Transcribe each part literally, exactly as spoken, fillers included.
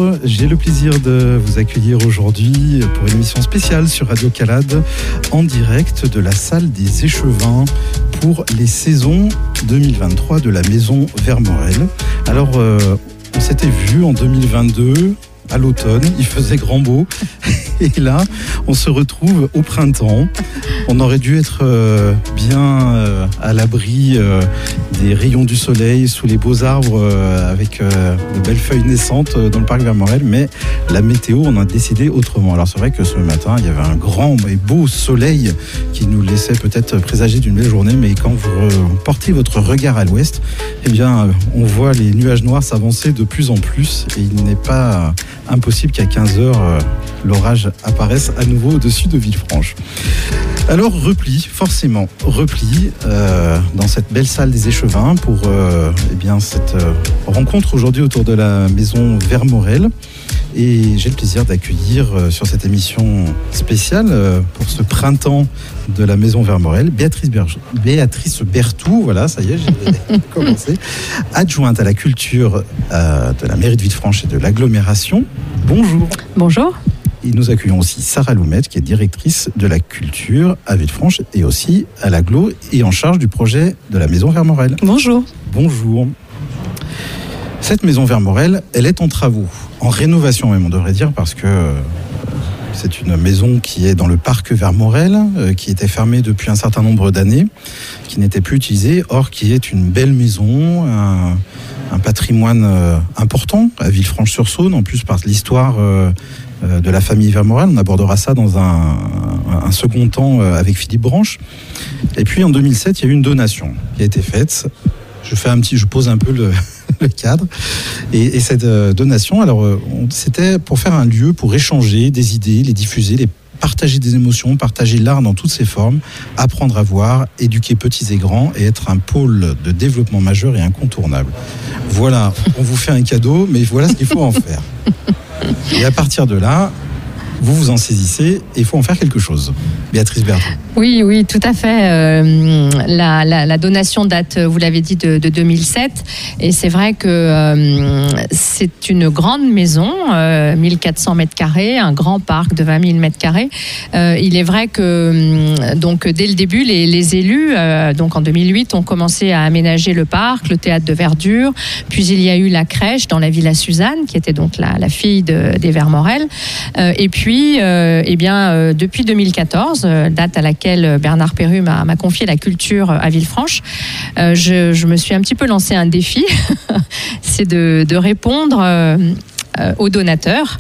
j'ai le plaisir de vous accueillir aujourd'hui pour une émission spéciale sur Radio Calade en direct de la salle des Échevins pour les saisons deux mille vingt-trois de la Maison Vermorel. Alors, euh, on s'était vu en deux mille vingt-deux à l'automne, il faisait grand beau et là on se retrouve au printemps. On aurait dû être euh, bien euh, à l'abri euh, des rayons du soleil sous les beaux arbres euh, avec euh, de belles feuilles naissantes euh, dans le parc Vermorel, mais la météo on a décidé autrement. Alors c'est vrai que ce matin il y avait un grand et beau soleil qui nous laissait peut-être présager d'une belle journée, mais quand vous portez votre regard à l'ouest, eh bien on voit les nuages noirs s'avancer de plus en plus et il n'est pas impossible qu'à quinze heures, euh, l'orage apparaisse à nouveau au-dessus de Villefranche. Alors, repli, forcément, repli euh, dans cette belle salle des Échevins pour euh, eh bien, cette euh, rencontre aujourd'hui autour de la Maison Vermorel. Et j'ai le plaisir d'accueillir euh, sur cette émission spéciale euh, pour ce printemps de la Maison Vermorel, Béatrice, Berge- Béatrice Berthou, voilà, ça y est, j'ai commencé, adjointe à la culture euh, de la mairie de Villefranche et de l'agglomération. Bonjour. Bonjour. Et nous accueillons aussi Sarah Loumette, qui est directrice de la culture à Villefranche et aussi à l'agglo et en charge du projet de la Maison Vermorel. Bonjour. Bonjour. Cette Maison Vermorel, elle est en travaux, en rénovation même, on devrait dire, parce que euh, c'est une maison qui est dans le parc Vermorel, euh, qui était fermée depuis un certain nombre d'années, qui n'était plus utilisée, or qui est une belle maison, un, un patrimoine euh, important à Villefranche-sur-Saône, en plus par l'histoire euh, euh, de la famille Vermorel. On abordera ça dans un, un second temps euh, avec Philippe Branche. Et puis en deux mille sept, il y a eu une donation qui a été faite. Je fais un petit, je pose un peu le, le cadre. Et, et cette euh, donation, alors, euh, on, c'était pour faire un lieu pour échanger des idées, les diffuser, les partager des émotions, partager l'art dans toutes ses formes, apprendre à voir, éduquer petits et grands et être un pôle de développement majeur et incontournable. Voilà, on vous fait un cadeau, mais voilà ce qu'il faut en faire. Et à partir de là, vous vous en saisissez et il faut en faire quelque chose. Béatrice Berthou. Oui, oui, tout à fait. Euh, la, la, la donation date, vous l'avez dit, de, de deux mille sept. Et c'est vrai que euh, c'est une grande maison, euh, mille quatre cents mètres carrés, un grand parc de vingt mille mètres carrés. Euh, il est vrai que, donc, dès le début, les, les élus, euh, donc en deux mille huit, ont commencé à aménager le parc, le théâtre de verdure. Puis il y a eu la crèche dans la Villa Suzanne, qui était donc la, la fille de, des Vermorel. Euh, et puis, euh, eh bien, euh, depuis deux mille quatorze, date à laquelle Bernard Perru m'a, m'a confié la culture à Villefranche, euh, je, je me suis un petit peu lancé un défi, c'est de, de répondre euh, euh, aux donateurs.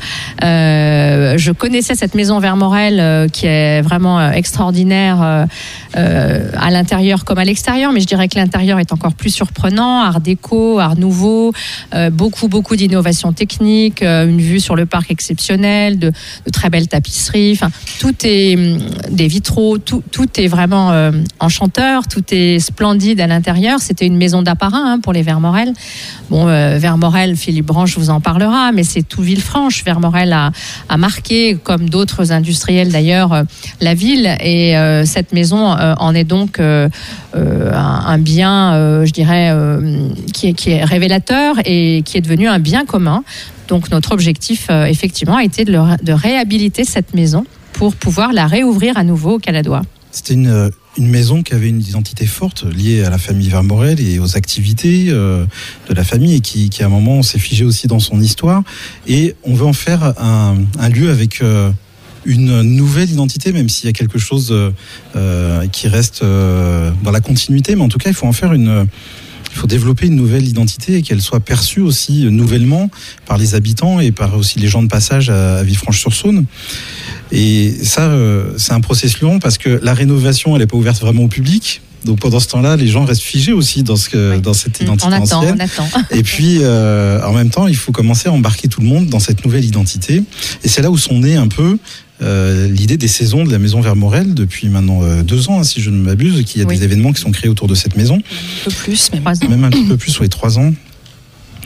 Euh, je connaissais cette maison Vermorel euh, qui est vraiment euh, extraordinaire euh, euh, à l'intérieur comme à l'extérieur, mais je dirais que l'intérieur est encore plus surprenant, art déco, art nouveau, euh, beaucoup beaucoup d'innovations techniques, euh, une vue sur le parc exceptionnelle, de, de très belles tapisseries, enfin tout est des vitraux, tout, tout est vraiment euh, enchanteur, tout est splendide à l'intérieur. C'était une maison d'apparat hein, pour les Vermorel. Bon, euh, Vermorel, Philippe Branche vous en parlera, mais c'est tout Villefranche. Vermorel a, a marqué, comme d'autres industriels d'ailleurs, euh, la ville et euh, cette maison euh, en est donc euh, euh, un, un bien, euh, je dirais, euh, qui, est, qui est révélateur et qui est devenu un bien commun. Donc notre objectif, euh, effectivement, a été de, le, de réhabiliter cette maison pour pouvoir la réouvrir à nouveau aux Caladois. C'était une, une maison qui avait une identité forte liée à la famille Vermorel et aux activités euh, de la famille et qui, qui à un moment s'est figée aussi dans son histoire. Et on veut en faire un, un lieu avec euh, une nouvelle identité, même s'il y a quelque chose euh, qui reste euh, dans la continuité. Mais en tout cas, il faut en faire une... Il faut développer une nouvelle identité et qu'elle soit perçue aussi nouvellement par les habitants et par aussi les gens de passage à Villefranche-sur-Saône. Et ça, euh, c'est un processus long parce que la rénovation, elle n'est pas ouverte vraiment au public. Donc pendant ce temps-là, les gens restent figés aussi dans, ce que, oui. dans cette identité on attend, ancienne. On attend. Et puis, euh, en même temps, il faut commencer à embarquer tout le monde dans cette nouvelle identité. Et c'est là où sont nés un peu euh, l'idée des saisons de la Maison Vermorel depuis maintenant euh, deux ans, hein, si je ne m'abuse, qu'il y a oui. des événements qui sont créés autour de cette maison. Un peu plus, même. Même un petit peu plus, oui, trois ans.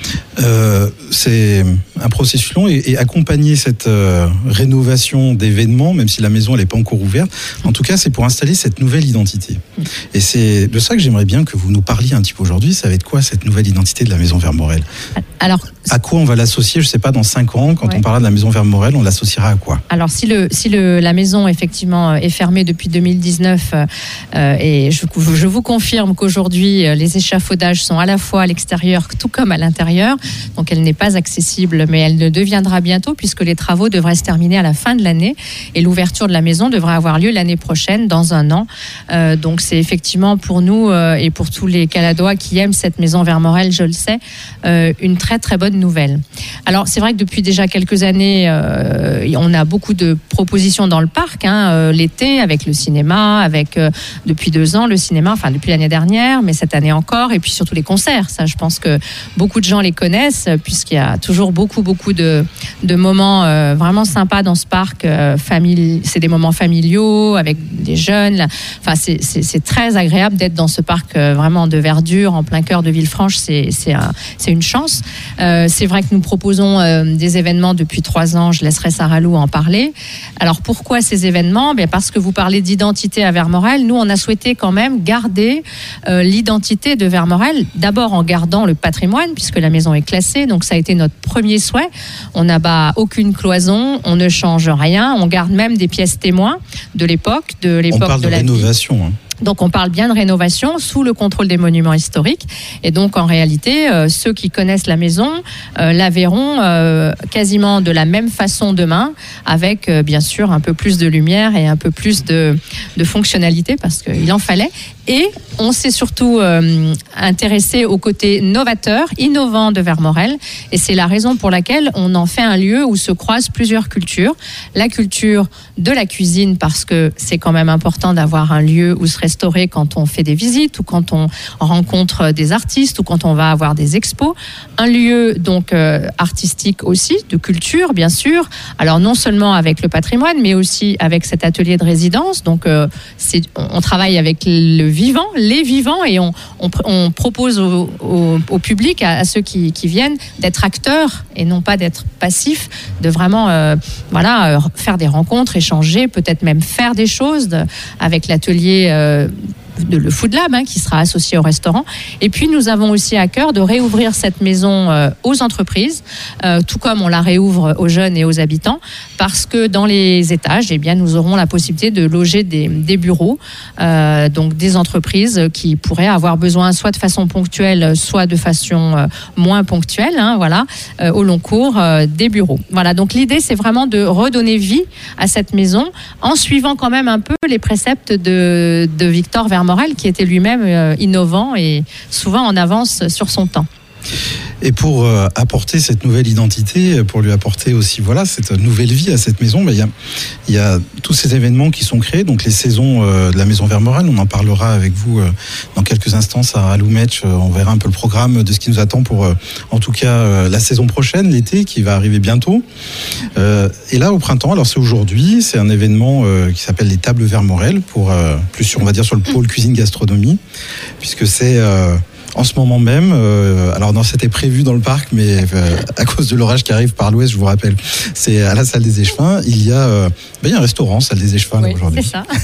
Euh, c'est un processus long et, et accompagner cette euh, rénovation d'événements, même si la maison n'est pas encore ouverte, en tout cas c'est pour installer cette nouvelle identité. Et c'est de ça que j'aimerais bien que vous nous parliez un petit peu aujourd'hui. Ça va être quoi cette nouvelle identité de la maison Vermorel ? Alors, à quoi on va l'associer ? Je ne sais pas, dans cinq ans, quand ouais. on parlera de la maison Vermorel, on l'associera à quoi ? Alors si, le, si le, la maison effectivement est fermée depuis deux mille dix-neuf, euh, et je, je vous confirme qu'aujourd'hui les échafaudages sont à la fois à l'extérieur tout comme à l'intérieur, donc elle n'est pas accessible, mais elle le deviendra bientôt puisque les travaux devraient se terminer à la fin de l'année et l'ouverture de la maison devrait avoir lieu l'année prochaine, dans un an. Euh, donc c'est effectivement pour nous euh, et pour tous les Caladois qui aiment cette maison Vermorel, je le sais, euh, une très très bonne nouvelle. Alors c'est vrai que depuis déjà quelques années, euh, on a beaucoup de propositions dans le parc, hein, euh, l'été avec le cinéma, avec euh, depuis deux ans le cinéma, enfin depuis l'année dernière, mais cette année encore, et puis surtout les concerts. Ça, je pense que beaucoup de gens les connaissent puisqu'il y a toujours beaucoup beaucoup de, de moments euh, vraiment sympas dans ce parc. Euh, famille, c'est des moments familiaux avec des jeunes. Là. Enfin, c'est, c'est, c'est très agréable d'être dans ce parc euh, vraiment de verdure en plein cœur de Villefranche. C'est, c'est, un, c'est une chance. Euh, c'est vrai que nous proposons euh, des événements depuis trois ans. Je laisserai Sarah Lou en parler. Alors pourquoi ces événements ? Bien parce que vous parlez d'identité à Vermorel. Nous, on a souhaité quand même garder euh, l'identité de Vermorel. D'abord en gardant le patrimoine puisque la maison est classée. Donc ça a été notre premier souhait. On n'abat aucune cloison, on ne change rien. On garde même des pièces témoins de l'époque, de l'époque on parle de, de la rénovation. Hein. Donc on parle bien de rénovation sous le contrôle des monuments historiques. Et donc en réalité, euh, ceux qui connaissent la maison euh, la verront euh, quasiment de la même façon demain, avec euh, bien sûr un peu plus de lumière et un peu plus de, de fonctionnalité parce qu'il en fallait. Et on s'est surtout euh, intéressé au côté novateur, innovant de Vermorel. Et c'est la raison pour laquelle on en fait un lieu où se croisent plusieurs cultures. La culture de la cuisine, parce que c'est quand même important d'avoir un lieu où se restaurer quand on fait des visites ou quand on rencontre des artistes ou quand on va avoir des expos. Un lieu donc euh, artistique aussi, de culture bien sûr. Alors non seulement avec le patrimoine, mais aussi avec cet atelier de résidence. Donc euh, c'est, on travaille avec le vivant, les vivants, et on, on, on propose au, au, au public, à, à ceux qui, qui viennent, d'être acteurs et non pas d'être passifs, de vraiment euh, voilà, euh, faire des rencontres, échanger, peut-être même faire des choses de, avec l'atelier euh, de le Food Lab, hein, qui sera associé au restaurant. Et puis nous avons aussi à cœur de réouvrir cette maison euh, aux entreprises, euh, tout comme on la réouvre aux jeunes et aux habitants, parce que dans les étages, eh bien, nous aurons la possibilité de loger des, des bureaux, euh, donc des entreprises qui pourraient avoir besoin soit de façon ponctuelle, soit de façon euh, moins ponctuelle, hein, voilà, euh, au long cours, euh, des bureaux. Voilà, donc l'idée, c'est vraiment de redonner vie à cette maison en suivant quand même un peu les préceptes de, de Victor Vermorel, qui était lui-même euh, innovant et souvent en avance sur son temps. Et pour euh, apporter cette nouvelle identité, pour lui apporter aussi voilà, cette nouvelle vie à cette maison, ben, il y a, il y a tous ces événements qui sont créés, donc les saisons euh, de la maison Vermorel, on en parlera avec vous euh, dans quelques instants, Sarah Loumetch, euh, on verra un peu le programme de ce qui nous attend pour, euh, en tout cas, euh, la saison prochaine, l'été, qui va arriver bientôt. Euh, et là, au printemps, alors c'est aujourd'hui, c'est un événement euh, qui s'appelle les Tables Vermorel, pour, euh, plus sur, on va dire, sur le pôle cuisine-gastronomie, puisque c'est... Euh, En ce moment même, euh, alors non, c'était prévu dans le parc, mais euh, à cause de l'orage qui arrive par l'ouest, je vous rappelle, c'est à la salle des Échevins. Il y a, euh, ben, il y a un restaurant, salle des Échevins, oui, là, aujourd'hui. C'est ça.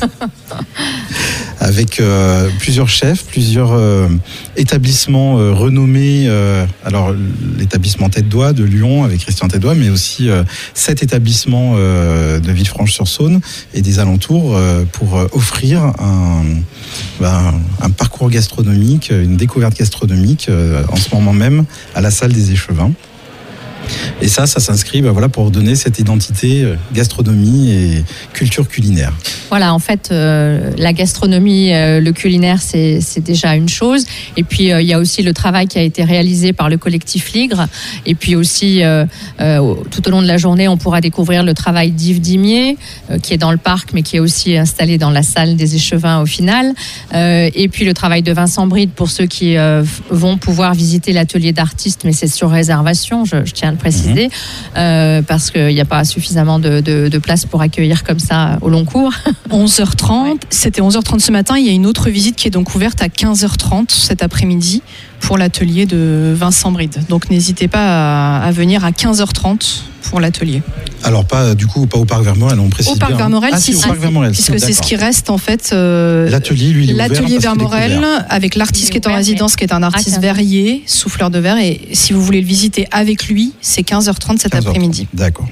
Avec euh, plusieurs chefs, plusieurs euh, établissements euh, renommés. Euh, alors l'établissement Tête d'Oie de Lyon avec Christian Tête d'Oie, mais aussi euh, sept établissements euh, de Villefranche-sur-Saône et des alentours euh, pour euh, offrir un, ben, un parcours gastronomique, une découverte gastronomique euh, en ce moment même à la salle des Échevins. Et ça, ça s'inscrit ben voilà, pour donner cette identité euh, gastronomie et culture culinaire. Voilà, en fait, euh, la gastronomie, euh, le culinaire, c'est, c'est déjà une chose. Et puis, euh, il y a aussi le travail qui a été réalisé par le collectif Ligre. Et puis aussi, euh, euh, tout au long de la journée, on pourra découvrir le travail d'Yves Dimier, euh, qui est dans le parc, mais qui est aussi installé dans la salle des Échevins au final. Euh, et puis, le travail de Vincent Bride pour ceux qui euh, vont pouvoir visiter l'atelier d'artistes, mais c'est sur réservation, je, je tiens à le préciser, mmh. euh, parce qu'il n'y a pas suffisamment de, de, de place pour accueillir comme ça au long cours. onze heures trente, ouais. C'était onze heures trente ce matin. Il y a une autre visite qui est donc ouverte à quinze heures trente cet après-midi pour l'atelier de Vincent Bride. Donc n'hésitez pas à, à venir à quinze heures trente pour l'atelier. Alors pas du coup pas au parc Vermorel, on précise. Au parc bien, Vermorel, hein. si, ah, si, si, au parc Vermorel, puisque d'accord. C'est ce qui reste en fait. Euh, l'atelier, lui, il est l'atelier ouvert Vermorel avec l'artiste qui est en résidence, qui est un artiste ah, verrier, souffleur de verre, et si vous voulez le visiter avec lui, c'est quinze heures trente cet quinze heures trente après-midi. D'accord.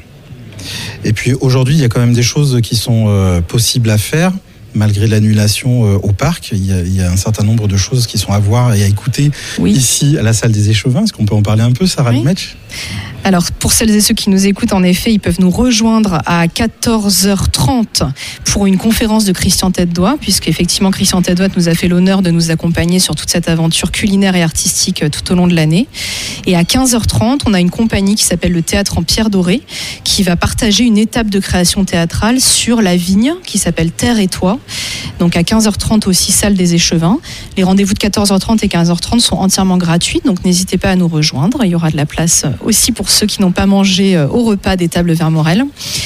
Et puis aujourd'hui, il y a quand même des choses qui sont euh, possibles à faire. Malgré l'annulation euh, au parc, il y, a, il y a un certain nombre de choses qui sont à voir et à écouter oui. ici à la salle des Échevins. Est-ce qu'on peut en parler un peu, Sarah oui. Limetch ? Alors, pour celles et ceux qui nous écoutent, en effet, ils peuvent nous rejoindre à quatorze heures trente pour une conférence de Christian Tête-Doigt, puisqu'effectivement, Christian Tête-Doigt nous a fait l'honneur de nous accompagner sur toute cette aventure culinaire et artistique tout au long de l'année. Et à quinze heures trente, on a une compagnie qui s'appelle le Théâtre en Pierre Dorée, qui va partager une étape de création théâtrale sur la vigne, qui s'appelle Terre et Toi. Donc à quinze heures trente aussi, salle des Échevins. Les rendez-vous de quatorze heures trente et quinze heures trente sont entièrement gratuits, donc n'hésitez pas à nous rejoindre. Il y aura de la place aussi pour ceux qui n'ont pas mangé au repas des tables Vermorel.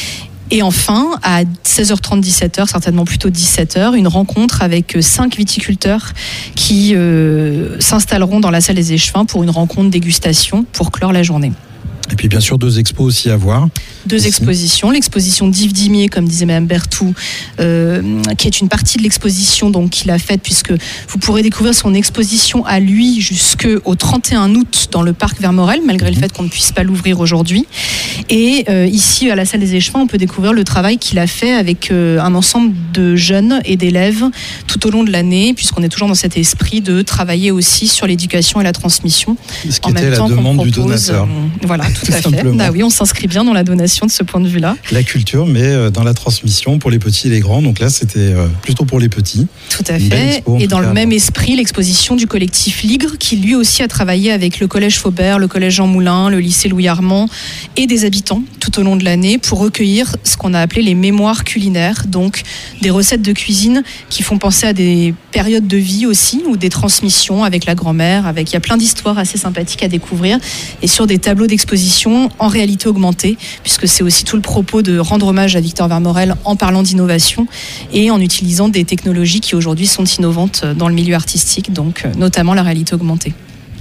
Et enfin, à seize heures trente, dix-sept heures, certainement plutôt dix-sept heures, une rencontre avec cinq viticulteurs qui euh, s'installeront dans la salle des Échevins pour une rencontre dégustation pour clore la journée. Et puis bien sûr deux expos aussi à voir. Deux ici. expositions, l'exposition d'Yves Dimier, comme disait Mme Berthoud, euh, qui est une partie de l'exposition donc qu'il a faite, puisque vous pourrez découvrir son exposition à lui jusqu'au trente et un août dans le parc Vermorel, malgré mmh. le fait qu'on ne puisse pas l'ouvrir aujourd'hui. Et euh, ici à la salle des Échevins, on peut découvrir le travail qu'il a fait avec euh, un ensemble de jeunes et d'élèves tout au long de l'année, puisqu'on est toujours dans cet esprit de travailler aussi sur l'éducation et la transmission. Ce qui en était même temps la demande propose, du donateur. Euh, voilà. Tout, Tout à fait. Ah oui, on s'inscrit bien dans la donation de ce point de vue-là. La culture, mais dans la transmission pour les petits et les grands. Donc là, c'était plutôt pour les petits. Tout à fait. Expo, et dans le même esprit, l'exposition du collectif Ligre, qui lui aussi a travaillé avec le collège Faubert, le collège Jean Moulin, le lycée Louis Armand et des habitants tout au long de l'année pour recueillir ce qu'on a appelé les mémoires culinaires. Donc des recettes de cuisine qui font penser à des périodes de vie aussi, ou des transmissions avec la grand-mère. Avec, il y a plein d'histoires assez sympathiques à découvrir et sur des tableaux d'exposition en réalité augmentée, puisque c'est aussi tout le propos de rendre hommage à Victor Vermorel en parlant d'innovation et en utilisant des technologies qui aujourd'hui sont innovantes dans le milieu artistique, donc notamment la réalité augmentée.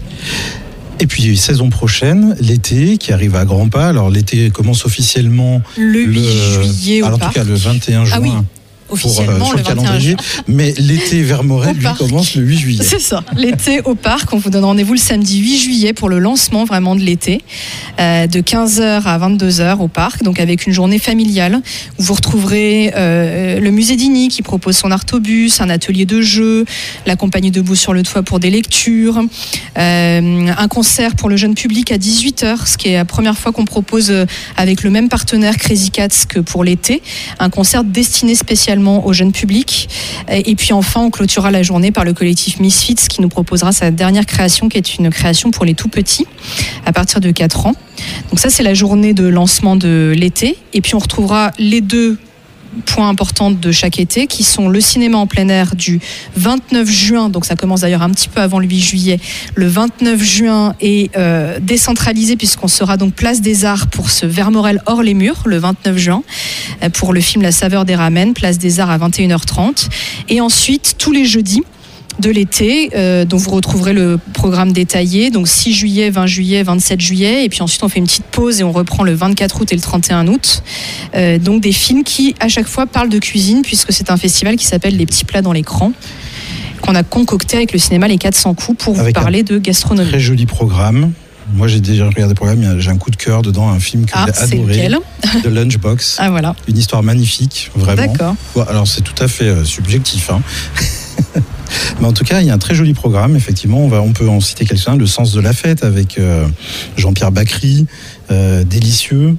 Et puis, saison prochaine, l'été qui arrive à grands pas. Alors, l'été commence officiellement le huit le... juillet au alors, parc. En tout cas, le vingt et un juin. Ah oui. Officiellement, pour, euh, sur le le calendrier, mais l'été Vermorel lui commence le huit juillet. C'est ça, l'été au parc. On vous donne rendez-vous le samedi huit juillet pour le lancement vraiment de l'été, euh, de quinze heures à vingt-deux heures au parc, donc avec une journée familiale où vous retrouverez euh, le musée d'Igny qui propose son artobus, un atelier de jeu, la compagnie Debout sur le toit pour des lectures, euh, un concert pour le jeune public à dix-huit heures, ce qui est la première fois qu'on propose avec le même partenaire Crazy Cats que pour l'été, un concert destiné spécialement au jeune public. Et puis enfin, on clôturera la journée par le collectif Misfits qui nous proposera sa dernière création, qui est une création pour les tout petits à partir de quatre ans. Donc ça, c'est la journée de lancement de l'été. Et puis on retrouvera les deux points importants de chaque été, qui sont le cinéma en plein air du vingt-neuf juin, donc ça commence d'ailleurs un petit peu avant le huit juillet, le vingt-neuf juin est euh, décentralisé puisqu'on sera donc place des Arts pour ce Vermorel hors les murs, le vingt-neuf juin, euh, pour le film La saveur des ramen, place des Arts à vingt et une heures trente. Et ensuite, tous les jeudis de l'été, euh, dont vous retrouverez le programme détaillé, donc six juillet, vingt juillet, vingt-sept juillet, et puis ensuite on fait une petite pause et on reprend le vingt-quatre août et le trente et un août. Euh, donc des films qui à chaque fois parlent de cuisine, puisque c'est un festival qui s'appelle Les petits plats dans l'écran, qu'on a concocté avec le cinéma Les quatre cents coups pour avec vous parler de gastronomie. Très joli programme. Moi, j'ai déjà regardé le programme, j'ai un coup de cœur dedans, un film que ah, j'ai adoré, de Lunchbox. Ah, voilà. Une histoire magnifique, vraiment. D'accord. Bon, alors, c'est tout à fait euh, subjectif, hein. Mais en tout cas, il y a un très joli programme, effectivement. On, va, on peut en citer quelques-uns. Le sens de la fête avec euh, Jean-Pierre Bacry, euh, Délicieux,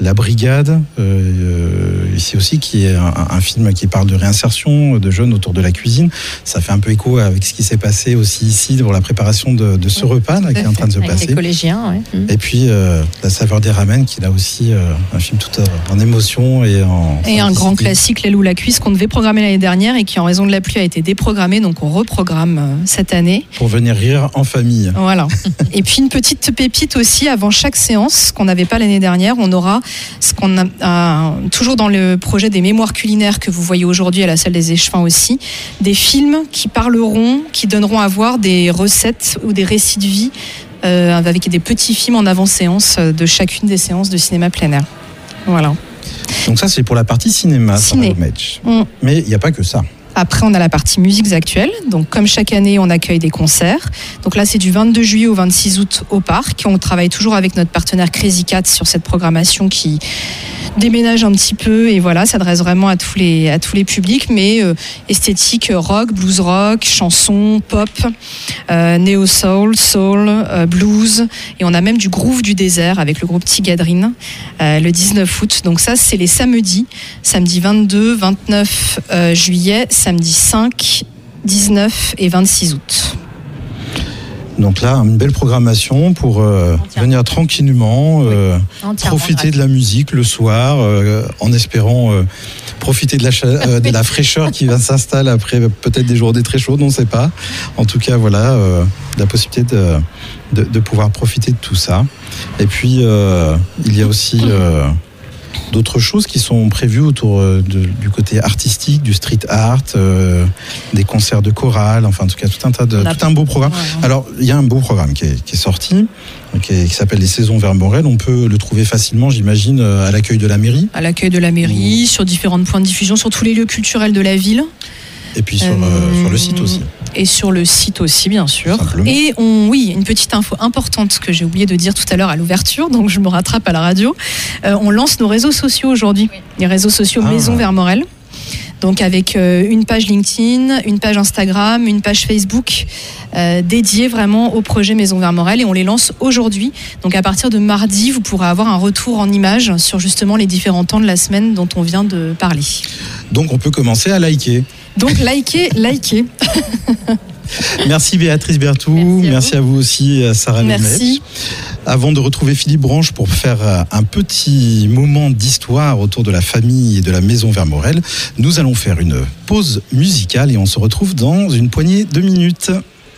La Brigade, euh, ici aussi, qui est un, un film qui parle de réinsertion de jeunes autour de la cuisine. Ça fait un peu écho avec ce qui s'est passé aussi ici pour la préparation de, de ce repas là, qui est en train de se avec passer. Les collégiens, ouais. Et puis euh, La saveur des ramen, qui est là aussi euh, un film tout en émotion et en... Et un grand classique, L'aile ou la cuisse, qu'on devait programmer l'année dernière et qui, en raison de la pluie, a été déprogrammé. Donc on reprogramme euh, cette année. Pour venir rire en famille. Voilà. Et puis une petite pépite aussi, avant chaque séance, qu'on n'avait pas l'année dernière, on aura ce qu'on a, euh, toujours dans le projet des mémoires culinaires que vous voyez aujourd'hui à la salle des Échevins aussi, des films qui parleront, qui donneront à voir des recettes ou des récits de vie euh, avec des petits films en avant-séance de chacune des séances de cinéma plein air. Voilà. Donc ça, c'est pour la partie cinéma, Ciné. Sarah Gomech. Mm. Mais il n'y a pas que ça. Après, on a la partie musiques actuelles. Donc, comme chaque année, on accueille des concerts. Donc là, c'est du vingt-deux juillet au vingt-six août au parc. On travaille toujours avec notre partenaire Crazy Cat sur cette programmation qui déménage un petit peu et voilà, s'adresse vraiment à tous les à tous les publics, mais euh, esthétique rock, blues rock, chanson, pop, euh, néo soul, soul, euh, blues, et on a même du groove du désert avec le groupe Tigadrine euh, le dix-neuf août. Donc ça, c'est les samedis, samedi vingt-deux, vingt-neuf euh, juillet, samedi cinq, dix-neuf et vingt-six août. Donc là, une belle programmation pour euh, venir tranquillement, euh, oui, profiter de la musique le soir, euh, en espérant euh, profiter de la, cha- euh, de la fraîcheur qui va s'installer après peut-être des journées très chaudes, on ne sait pas. En tout cas, voilà, euh, la possibilité de, de, de pouvoir profiter de tout ça. Et puis, euh, il y a aussi... Euh, d'autres choses qui sont prévues autour de, du côté artistique, du street art, euh, des concerts de chorale, enfin en tout cas tout un tas de tout un beau programme. Ouais, ouais. Alors il y a un beau programme qui est, qui est sorti, qui, est, qui s'appelle les Saisons Vermorel. On peut le trouver facilement, j'imagine, à l'accueil de la mairie. À l'accueil de la mairie, mmh. sur différents points de diffusion, sur tous les lieux culturels de la ville. Et puis sur, euh, sur le site aussi. Et sur le site aussi, bien sûr. Simplement. Et on, oui, une petite info importante que j'ai oublié de dire tout à l'heure à l'ouverture, donc je me rattrape à la radio. Euh, on lance nos réseaux sociaux aujourd'hui, oui. Les réseaux sociaux ah. Maison Vermorel. Donc avec euh, une page LinkedIn, une page Instagram, une page Facebook euh, dédiée vraiment au projet Maison Vermorel, et on les lance aujourd'hui. Donc à partir de mardi, vous pourrez avoir un retour en images sur justement les différents temps de la semaine dont on vient de parler. Donc on peut commencer à liker. Donc likez, likez. Merci Béatrice Berthou, merci à, merci à vous aussi Sarah Gomech. Merci. Avant de retrouver Philippe Branche pour faire un petit moment d'histoire autour de la famille et de la Maison Vermorel, nous allons faire une pause musicale et on se retrouve dans une poignée de minutes.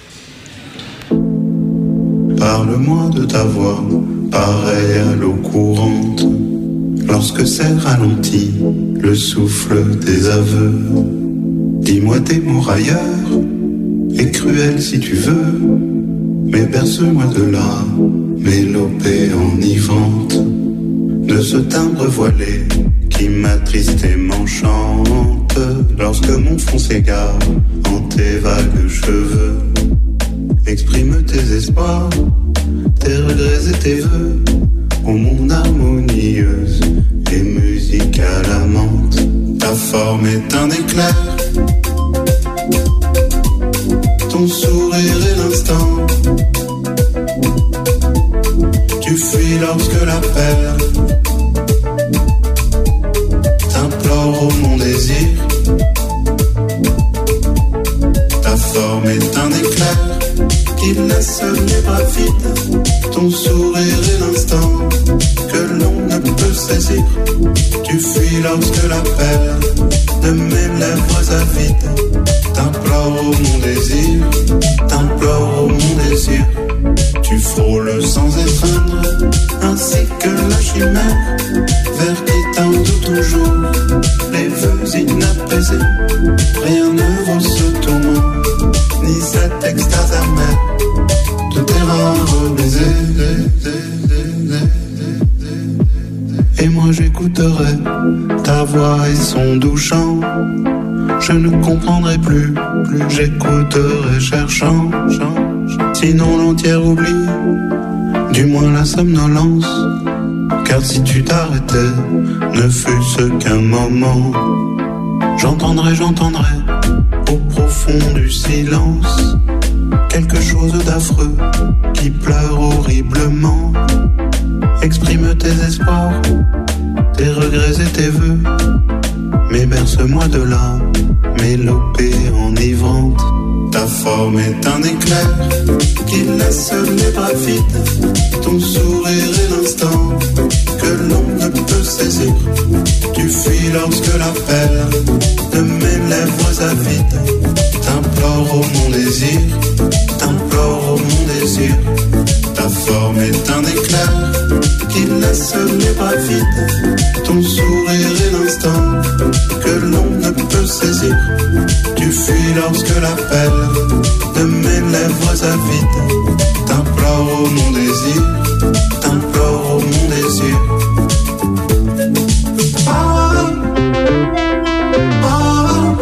Parle-moi de ta voix, pareille à l'eau courante, lorsque c'est ralenti, le souffle des aveux. Dis-moi tes mots railleurs, et cruel si tu veux, mais berce-moi de la mélopée enivrante de ce timbre voilé qui m'attriste et m'enchante lorsque mon front s'égare en tes vagues cheveux. Exprime tes espoirs, tes regrets et tes vœux, ô mon harmonieuse et musicale amante. Ta forme est un éclair, ton sourire est l'instant. Tu fuis lorsque la perle t'implore au mon désir. Ta forme est un éclair qui laisse les bras vides. Ton sourire est l'instant que l'on ne peut saisir. Tu fuis lorsque la perle de mes lèvres avides t'implore au mon désir, t'implore au mon désir. Tu frôles sans étreindre, ainsi que la chimère, vers qui tendent toujours les vœux inapaisés. Rien ne vaut ce tourment, ni cette extase amère, de tes rares baisers. Et moi j'écouterai ta voix et son doux chant. Je ne comprendrai plus, plus j'écouterai cherchant, chant, chant. Sinon l'entière oubli, du moins la somnolence. Car si tu t'arrêtais, ne fût-ce qu'un moment, j'entendrai, j'entendrai, au profond du silence, quelque chose d'affreux qui pleure horriblement. Exprime tes espoirs, tes regrets et tes vœux. Mais berce-moi de la mélopée enivrante. Ta forme est un éclair qui laisse les bras vides. Ton sourire est l'instant que l'on ne peut saisir. Tu fuis lorsque l'appel de mes lèvres avides t'implore au mon désir, t'implore au mon désir. Ta forme est un éclair qui laisse les bras vides. Ton sourire est l'instant que l'on ne peut saisir. Tu fuis lorsque l'appel de mes lèvres avides t'implore au mon désir, t'implore au mon désir. Ah, ah, ah,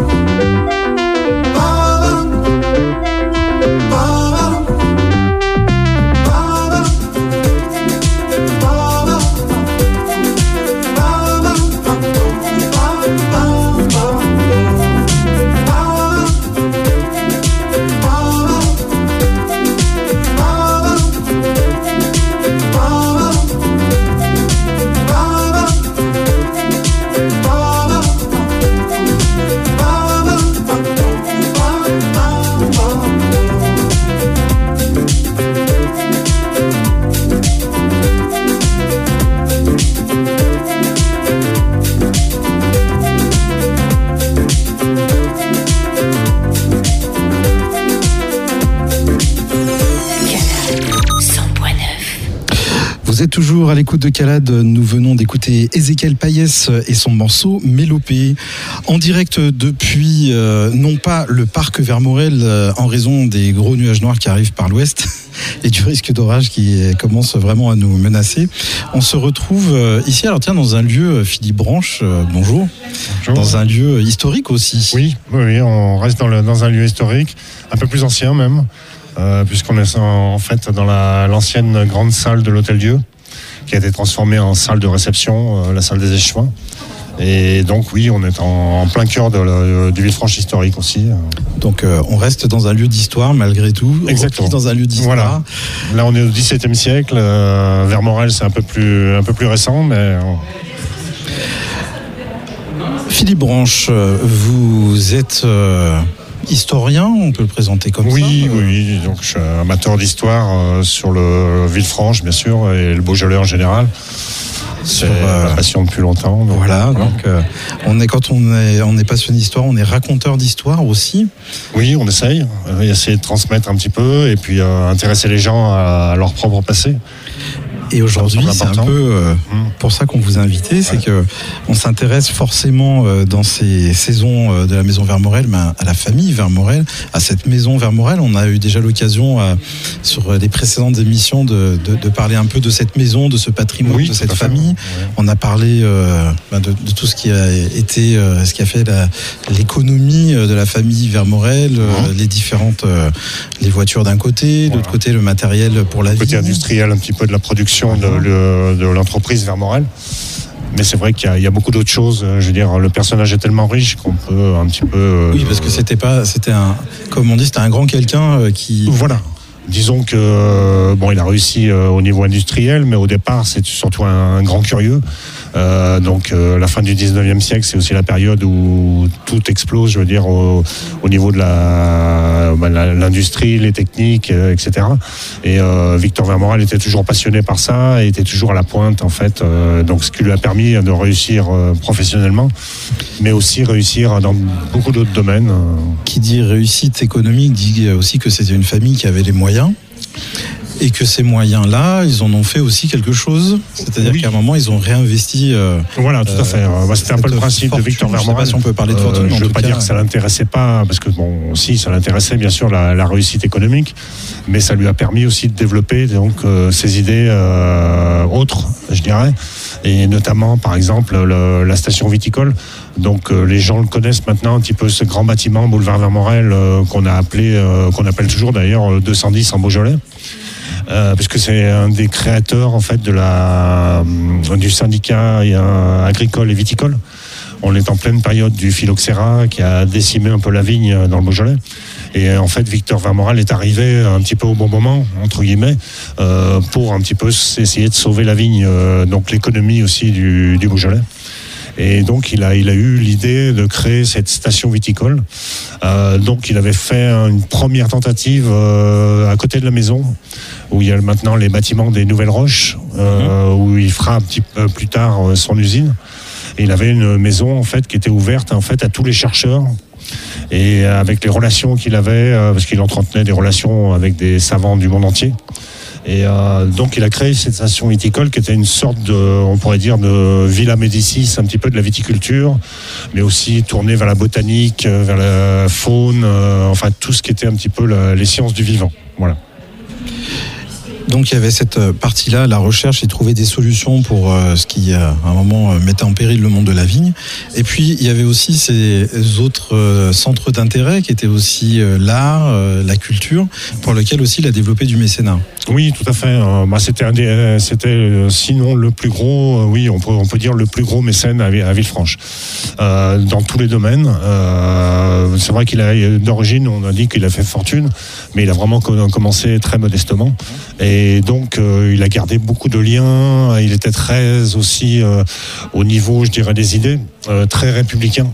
Vous êtes toujours à l'écoute de Calade. Nous venons d'écouter Ezekiel Payès et son morceau Mélopée. En direct depuis, euh, non pas le parc Vermorel, euh, en raison des gros nuages noirs qui arrivent par l'ouest et du risque d'orage qui commence vraiment à nous menacer. On se retrouve euh, ici, alors tiens, dans un lieu, Philippe Branche, euh, bonjour. bonjour. Dans un lieu historique aussi. Oui, oui, on reste dans, le, dans un lieu historique, un peu plus ancien même. Euh, puisqu'on est en fait dans la, l'ancienne grande salle de l'Hôtel-Dieu, qui a été transformée en salle de réception, euh, la salle des échevins. Et donc oui, on est en, en plein cœur de le, du Villefranche historique aussi. Donc euh, on reste dans un lieu d'histoire malgré tout. Exactement. Dans un lieu d'histoire. Voilà. Là on est au dix-septième siècle. Euh, Vermorel c'est un peu plus un peu plus récent, mais. Euh... Philippe Branche, vous êtes. Euh... historien, on peut le présenter comme oui, ça. Oui, oui. Donc, je suis amateur d'histoire euh, sur le Villefranche, bien sûr, et le Beaujolais en général. C'est euh, ma passion depuis longtemps. Donc, voilà. voilà. Donc, euh, on est quand on est on est passionné d'histoire, on est raconteur d'histoire aussi. Oui, on essaye. Euh, essayer de transmettre un petit peu et puis euh, intéresser les gens à, à leur propre passé. Et aujourd'hui, c'est un peu euh, mmh. pour ça qu'on vous a invité, c'est ouais. que on s'intéresse forcément euh, dans ces saisons euh, de la Maison Vermorel, mais à la famille Vermorel, à cette Maison Vermorel. On a eu déjà l'occasion euh, sur les précédentes émissions de, de, de parler un peu de cette maison, de ce patrimoine, oui, de cette famille. Ouais. On a parlé euh, de, de tout ce qui a été, euh, ce qui a fait la, l'économie de la famille Vermorel, mmh. euh, les différentes, euh, les voitures d'un côté, voilà. de l'autre côté le matériel pour la vie. Le côté industriel, un petit peu de la production. De, de, de l'entreprise Vermorel. Mais c'est vrai qu'il y a, il y a beaucoup d'autres choses. Je veux dire, le personnage est tellement riche qu'on peut un petit peu. Oui, parce que c'était pas, c'était un, comme on dit, c'était un grand quelqu'un qui. Voilà. Disons que bon, il a réussi euh, au niveau industriel, mais au départ, c'est surtout un, un grand curieux. Euh, donc, euh, la fin du dix-neuvième siècle, c'est aussi la période où tout explose, je veux dire, au, au niveau de la, bah, la, l'industrie, les techniques, euh, et cetera. Et euh, Victor Vermorel était toujours passionné par ça, et était toujours à la pointe, en fait. Euh, donc, ce qui lui a permis de réussir euh, professionnellement, mais aussi réussir dans beaucoup d'autres domaines. Qui dit réussite économique dit aussi que c'était une famille qui avait les moyens. Et que ces moyens-là, ils en ont fait aussi quelque chose. C'est-à-dire oui. qu'à un moment, ils ont réinvesti. Euh, voilà, tout à fait. Euh, bah, c'était un peu le principe fortune, de Victor Vermorel. Je ne sais pas si on peut parler de fortune. Euh, je ne veux pas cas, dire que ça ne l'intéressait pas, parce que bon, si, ça l'intéressait bien sûr la, la réussite économique, mais ça lui a permis aussi de développer donc euh, ses idées euh, autres, je dirais, et notamment, par exemple, le, la station viticole. Donc euh, les gens le connaissent maintenant un petit peu, ce grand bâtiment boulevard Vermorel euh, qu'on a appelé, euh, qu'on appelle toujours d'ailleurs deux cent dix en Beaujolais. Euh, puisque c'est un des créateurs en fait de la euh, du syndicat euh, agricole et viticole. On est en pleine période du phylloxéra qui a décimé un peu la vigne dans le Beaujolais. Et en fait, Victor Vermorel est arrivé un petit peu au bon moment, entre guillemets, euh, pour un petit peu essayer de sauver la vigne, euh, donc l'économie aussi du, du Beaujolais. Et donc il a, il a eu l'idée de créer cette station viticole. Euh, donc il avait fait une première tentative euh, à côté de la maison, où il y a maintenant les bâtiments des Nouvelles Roches, euh, mmh. où il fera un petit peu plus tard son usine. Et il avait une maison en fait qui était ouverte en fait à tous les chercheurs. Et avec les relations qu'il avait, euh, parce qu'il entretenait des relations avec des savants du monde entier. Et euh, donc il a créé cette station viticole qui était une sorte de, on pourrait dire, de Villa Médicis, un petit peu de la viticulture, mais aussi tournée vers la botanique, vers la faune, euh, enfin tout ce qui était un petit peu la, les sciences du vivant. Voilà. Donc il y avait cette partie-là, la recherche et trouver des solutions pour euh, ce qui à un moment euh, mettait en péril le monde de la vigne. Et puis il y avait aussi ces autres euh, centres d'intérêt qui étaient aussi euh, l'art, euh, la culture, pour lequel aussi il a développé du mécénat. Oui, tout à fait. Euh, bah, c'était un des, euh, c'était euh, sinon le plus gros, euh, oui, on peut, on peut dire le plus gros mécène à, à Villefranche, euh, dans tous les domaines. Euh, c'est vrai qu'il a d'origine, on a dit qu'il a fait fortune, mais il a vraiment commencé très modestement. Et Et donc, euh, il a gardé beaucoup de liens. Il était très aussi, euh, au niveau, je dirais, des idées, euh, très républicain.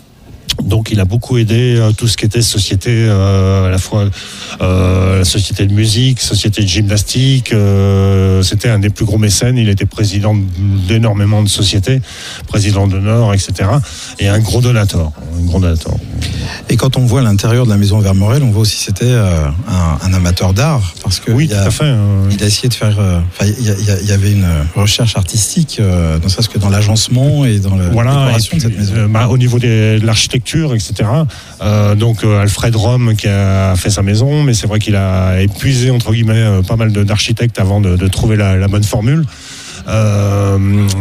Donc, il a beaucoup aidé euh, tout ce qui était société, euh, à la fois euh, la société de musique, société de gymnastique. Euh, c'était un des plus gros mécènes. Il était président d'énormément de sociétés, président d'honneur, et cetera. Et un gros donateur, un gros donateur. Et quand on voit l'intérieur de la maison Vermorel, on voit aussi que c'était euh, un, un amateur d'art, parce que oui, il, a, tout à fait, hein. il a essayé de faire. Enfin, euh, il, y, il y avait une recherche artistique, euh, ne serait-ce que dans l'agencement et dans la voilà, décoration puis, de cette maison. Euh, bah, au niveau des, de l'architecture, et cetera. Euh, donc euh, Alfred Rome qui a fait sa maison, mais c'est vrai qu'il a épuisé entre guillemets euh, pas mal de, d'architectes avant de, de trouver la, la bonne formule. Euh,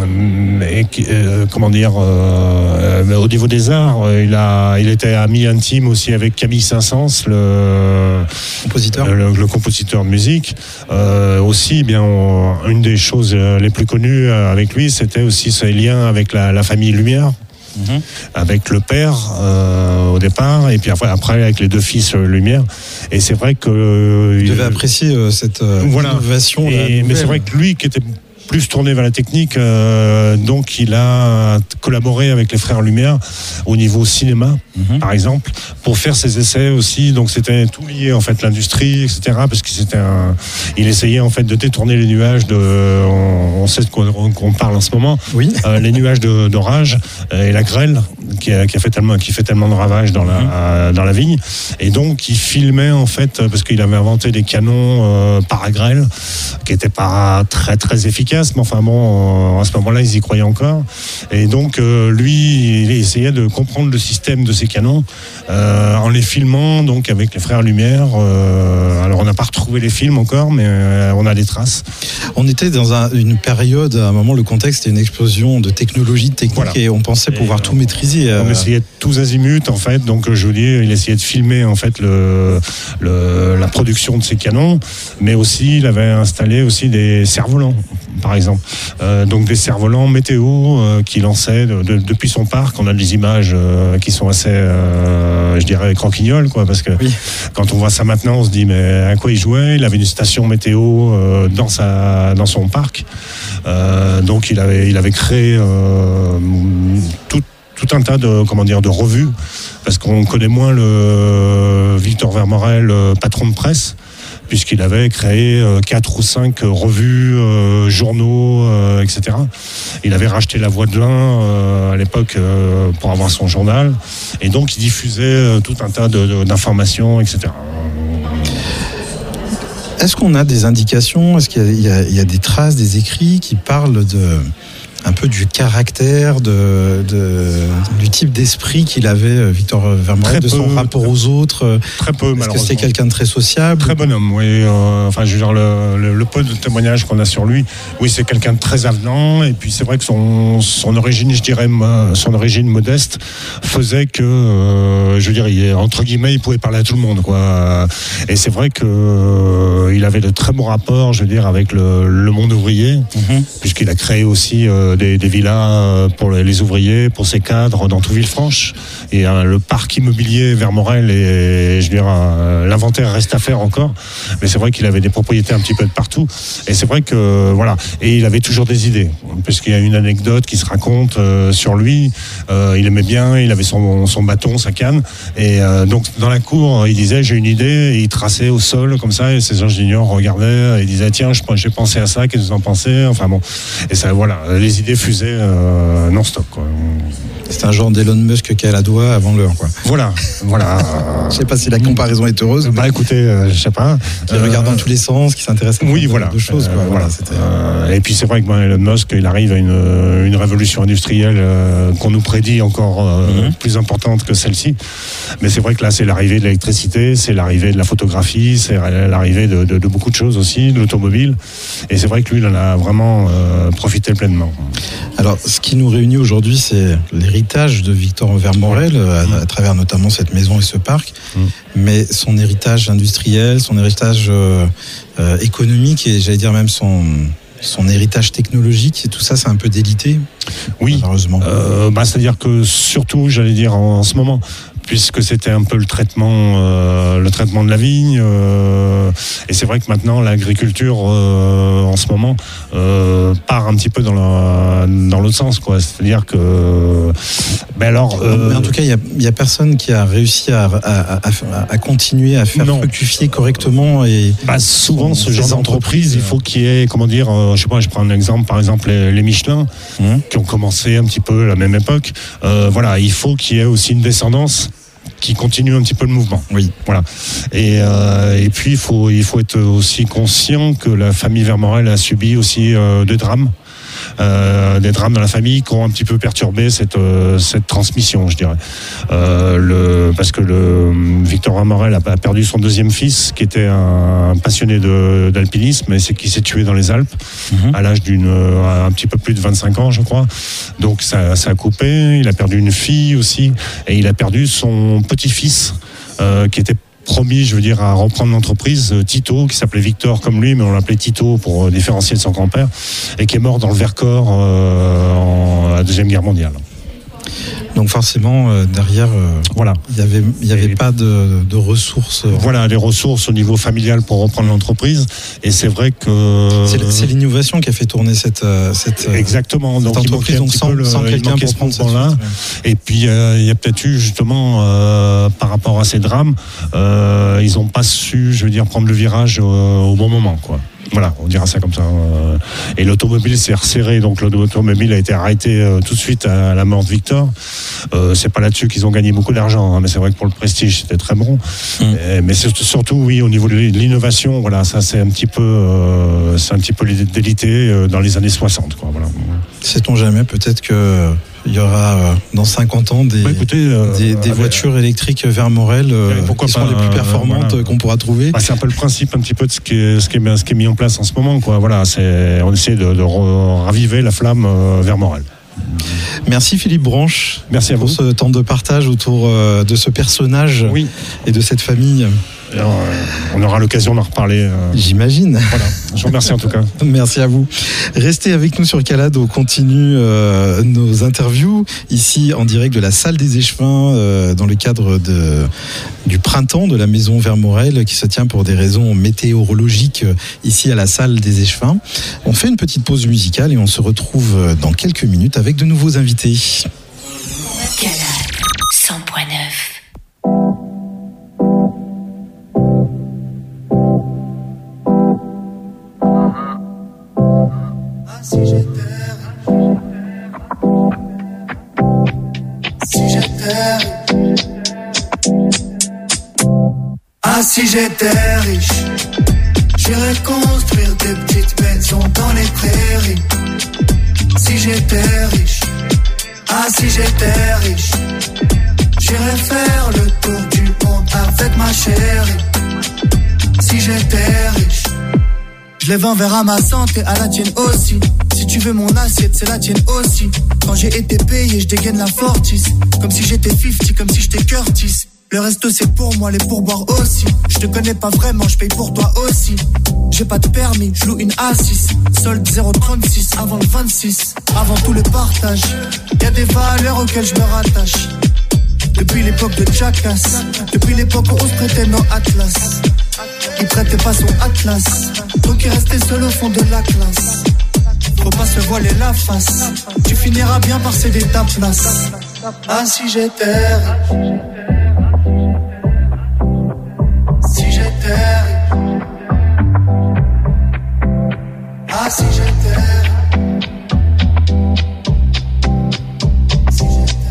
et, euh, comment dire euh, euh, au niveau des arts, euh, il a, il était ami intime aussi avec Camille Saint-Saëns, le compositeur, le, le compositeur de musique. Euh, aussi, eh bien, on, une des choses les plus connues avec lui, c'était aussi ses liens avec la, la famille Lumière. Mmh. Avec le père euh, au départ, et puis après, après avec les deux fils euh, Lumière. Et c'est vrai que euh, il devait apprécier euh, cette euh, voilà. innovation. Et, mais c'est vrai que lui qui était plus tourné vers la technique, euh, donc il a collaboré avec les frères Lumière au niveau cinéma, mmh. par exemple, pour faire ses essais aussi. Donc c'était tout lié en fait l'industrie, et cetera. Parce que c'était un, il essayait en fait de détourner les nuages de, on, on sait de quoi on parle en ce moment, oui. euh, les nuages de, d'orage et la grêle qui a, qui a fait tellement, qui fait tellement de ravages dans la, mmh. dans la vigne. Et donc il filmait en fait parce qu'il avait inventé des canons euh, paragrêle qui n'étaient pas très très efficaces. Mais enfin bon, à ce moment-là, ils y croyaient encore. Et donc, euh, lui, il essayait de comprendre le système de ces canons euh, en les filmant, donc avec les frères Lumière. Euh, alors, on n'a pas retrouvé les films encore, mais euh, on a des traces. On était dans un, une période, à un moment, le contexte était une explosion de technologie, de technique, voilà. Et on pensait pouvoir et, tout maîtriser. On euh... essayait tous azimuts, en fait. Donc, je vous dis, il essayait de filmer, en fait, le, le, la production de ces canons, mais aussi, il avait installé aussi des cerfs-volants, par exemple. Euh, donc des cerfs-volants météo euh, qui lançaient de, de, depuis son parc. On a des images euh, qui sont assez, euh, je dirais, croquignoles, quoi, parce que oui. Quand on voit ça maintenant, on se dit mais à quoi il jouait? Il avait une station météo euh, dans sa, dans son parc. Euh, donc il avait, il avait créé euh, tout. tout un tas de, comment dire, de revues, parce qu'on connaît moins le Victor Vermorel, patron de presse, puisqu'il avait créé quatre ou cinq revues, euh, journaux, euh, et cetera. Il avait racheté La Voix de l'Ain euh, à l'époque euh, pour avoir son journal, et donc il diffusait euh, tout un tas de, de, d'informations, et cetera. Est-ce qu'on a des indications? Est-ce qu'il y a, il y a des traces, des écrits qui parlent de un peu du caractère, de, de, du type d'esprit qu'il avait, Victor Vermorel, de son peu, rapport aux autres? Très peu, malheureusement. Est-ce que c'est quelqu'un de très sociable? Très bonhomme, oui. Euh, enfin, je veux dire, le, le, le peu de témoignages qu'on a sur lui, oui, c'est quelqu'un de très avenant. Et puis, c'est vrai que son, son origine, je dirais, son origine modeste faisait que, euh, je veux dire, il, entre guillemets, il pouvait parler à tout le monde, quoi. Et c'est vrai que euh, il avait de très bons rapports, je veux dire, avec le, le monde ouvrier, mm-hmm. puisqu'il a créé aussi euh, euh, des, des villas pour les ouvriers, pour ses cadres dans tout Villefranche. Et euh, le parc immobilier Vermorel, et, je veux dire, euh, l'inventaire reste à faire encore. Mais c'est vrai qu'il avait des propriétés un petit peu de partout. Et c'est vrai que, voilà. Et il avait toujours des idées. Puisqu'il y a une anecdote qui se raconte euh, sur lui. Euh, il aimait bien, il avait son, son bâton, sa canne. Et euh, donc, dans la cour, il disait, j'ai une idée. Et il traçait au sol, comme ça. Et ses ingénieurs regardaient. Et ils disaient, tiens, j'ai pensé à ça. Qu'est-ce que vous en pensez? Enfin bon. Et ça, voilà. Les idées fusaient euh, non-stop, quoi. C'est un genre d'Elon Musk qui a la doigt avant l'heure, quoi. Voilà, voilà. Je sais pas si la comparaison est heureuse. Bah écoutez, euh, je sais pas. Qui euh, regarde dans tous les sens, qui s'intéresse à oui, voilà. de choses, quoi. Euh, voilà. Euh, et puis c'est vrai que ben, Elon Musk, il arrive à une, une révolution industrielle euh, qu'on nous prédit encore euh, mm-hmm. plus importante que celle-ci. Mais c'est vrai que là, c'est l'arrivée de l'électricité, c'est l'arrivée de la photographie, c'est l'arrivée de, de, de beaucoup de choses aussi, de l'automobile. Et c'est vrai que lui, il en a vraiment euh, profité pleinement. Alors, ce qui nous réunit aujourd'hui, c'est l'héritage de Victor Vermorel, à, à travers notamment cette maison et ce parc, mmh. mais son héritage industriel, son héritage euh, euh, économique et j'allais dire même son, son héritage technologique, et tout ça, c'est un peu délité. Oui, malheureusement. Euh, bah, c'est-à-dire que surtout, j'allais dire en, en ce moment, puisque c'était un peu le traitement, euh, le traitement de la vigne. Euh, et c'est vrai que maintenant, l'agriculture, euh, en ce moment, euh, part un petit peu dans, la, dans l'autre sens, quoi. C'est-à-dire que... Ben alors, euh, mais en tout cas, il n'y a, a personne qui a réussi à, à, à, à continuer à faire non. fructifier correctement. Et bah, souvent, ce genre d'entreprise, il faut qu'il y ait, comment dire, euh, je sais pas, je prends un exemple, par exemple, les, les Michelin, mmh. qui ont commencé un petit peu à la même époque. Euh, voilà, il faut qu'il y ait aussi une descendance qui continue un petit peu le mouvement. Oui. Voilà. Et, euh, et puis, il faut, il faut être aussi conscient que la famille Vermorel a subi aussi euh, des drames. Euh, des drames dans la famille qui ont un petit peu perturbé cette, euh, cette transmission, je dirais. Euh, le, parce que le, Victor Vermorel a, a perdu son deuxième fils, qui était un, un passionné de, d'alpinisme, et c'est, qui s'est tué dans les Alpes, mm-hmm. à l'âge d'une, un petit peu plus de vingt-cinq ans, je crois. Donc ça, ça a coupé. Il a perdu une fille aussi, et il a perdu son petit-fils, euh, qui était promis, je veux dire, à reprendre l'entreprise, Tito, qui s'appelait Victor comme lui, mais on l'appelait Tito pour différencier de son grand-père, et qui est mort dans le Vercors euh, en la Deuxième Guerre mondiale. Donc forcément, euh, derrière, euh, voilà. il n'y avait, il y avait pas de, de ressources. Euh... Voilà, les ressources au niveau familial pour reprendre l'entreprise. Et c'est vrai que... C'est, c'est l'innovation qui a fait tourner cette, cette, Exactement. cette donc, entreprise, donc sans, le, sans quelqu'un pour prendre ça. Là. Et puis, euh, il y a peut-être eu, justement, euh, par rapport à ces drames, euh, ils n'ont pas su, je veux dire, prendre le virage au, au bon moment, quoi. Voilà, on dira ça comme ça. Et l'automobile s'est resserré, donc l'automobile a été arrêté tout de suite à la mort de Victor. Euh, c'est pas là-dessus qu'ils ont gagné beaucoup d'argent, hein, mais c'est vrai que pour le prestige, c'était très bon. Mmh. Et, mais c'est surtout, oui, au niveau de l'innovation, voilà, ça c'est un petit peu, euh, c'est un petit peu délité dans les années soixante, quoi. Voilà. Sait-on jamais, peut-être que il y aura euh, dans cinquante ans des, bah écoutez, euh, des, des voitures euh, électriques Vermorel euh, qui pas, seront les plus performantes euh, voilà. qu'on pourra trouver. Bah, c'est un peu le principe un petit peu de ce qui est, ce qui est, ce qui est mis en place en ce moment, quoi. Voilà, c'est, on essaie de, de raviver la flamme euh, Vermorel. Merci Philippe Branche. Merci à vous. Pour ce temps de partage autour euh, de ce personnage oui. et de cette famille. Alors, euh, on aura l'occasion d'en reparler. Euh... J'imagine. Voilà. Je vous remercie en tout cas. Merci à vous. Restez avec nous sur Calade. On continue euh, nos interviews ici en direct de la salle des Échevins euh, dans le cadre de, du printemps de la maison Vermorel qui se tient pour des raisons météorologiques euh, ici à la salle des Échevins. On fait une petite pause musicale et on se retrouve dans quelques minutes avec de nouveaux invités. Calade cent point neuf. Si j'étais, si j'étais, ah si j'étais riche, j'irais construire des petites maisons dans les prairies. Si j'étais riche, ah si j'étais riche, j'irais faire le tour du monde avec ma chérie. Si j'étais riche, je lève un verre à ma santé, à la tienne aussi. Si tu veux mon assiette, c'est la tienne aussi. Quand j'ai été payé, je dégaine la fortisse. Comme si j'étais cinquante, comme si j'étais Curtis. Le reste c'est pour moi, les pourboires aussi. Je te connais pas vraiment, je paye pour toi aussi. J'ai pas de permis, je loue une A six. Solde zéro trente-six avant le vingt-six. Avant tout le partage, y'a des valeurs auxquelles je me rattache. Depuis l'époque de Jackass, depuis l'époque où on se prêtait nos Atlas. Il prêtait pas son Atlas, donc il restait seul au fond de la classe. Faut pas se voiler la face, tu finiras bien par céder ta place. Ah si j'étais riche, si j'étais riche, ah si j'étais riche, si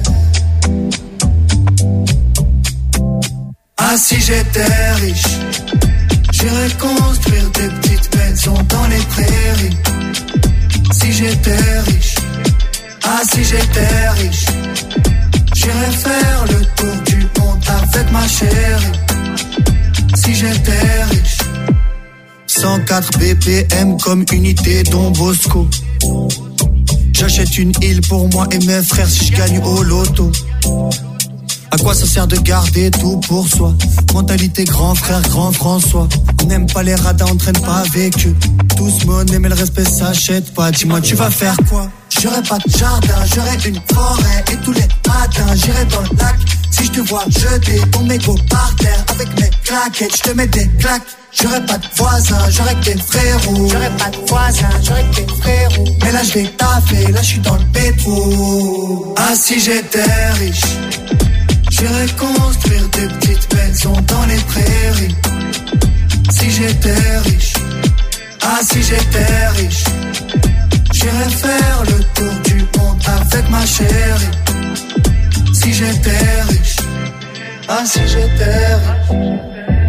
j'étais, ah si j'étais riche, j'irais construire des petites maisons dans les prairies. Si j'étais riche, ah si j'étais riche, j'irais faire le tour du monde avec ma chérie. Si j'étais riche, cent quatre B P M comme unité Don Bosco. J'achète une île pour moi et mes frères si je gagne au loto. À quoi ça sert de garder tout pour soi? Mentalité grand frère, grand François. On n'aime pas les radins, on traîne pas avec eux. Tous monnaie mais le respect s'achète pas. Dis-moi tu vas faire quoi? J'aurais pas de jardin, j'aurais une forêt. Et tous les matins j'irai dans le lac. Si je te vois jeter ton mégot par terre avec mes claquettes, je te mets des claques. J'aurais pas de voisins, j'aurais que des frérots. J'aurais pas de voisins, j'aurais que des frérots. Mais là je vais taffer, là je suis dans le pétro. Ah si j'étais riche, j'irais construire des petites maisons dans les prairies. Si j'étais riche, ah si j'étais riche, j'irais faire le tour du monde avec ma chérie. Si j'étais riche, ah si j'étais riche,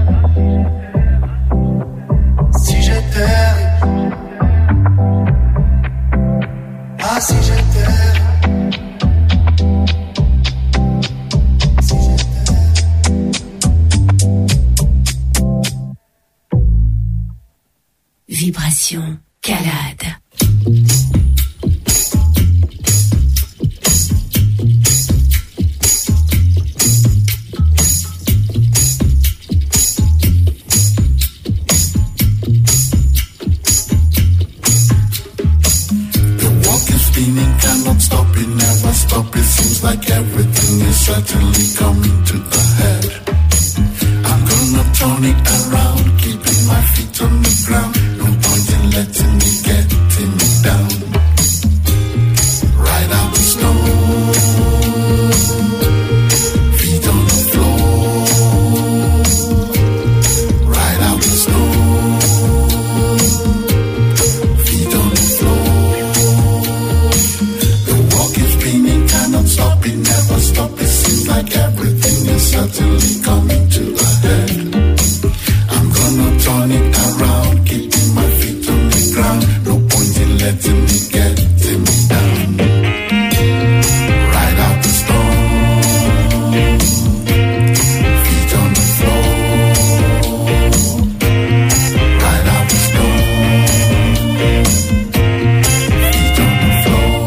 si j'étais riche, ah si j'étais riche. Vibration Calade. Cannot stop it, never stop it. Seems like everything is certainly coming to a head. I'm gonna turn it around, keeping my feet on the ground. No point in letting me get me down. Ride out the snow, feet on the floor. Ride out the snow, feet on the floor. Cannot stop it, never stop it. Seems like everything is certainly coming to a head. I'm gonna turn it around, keeping my feet on the ground. No point in letting me get me down. Ride out the storm, feet on the floor. Ride out the storm, feet on the floor.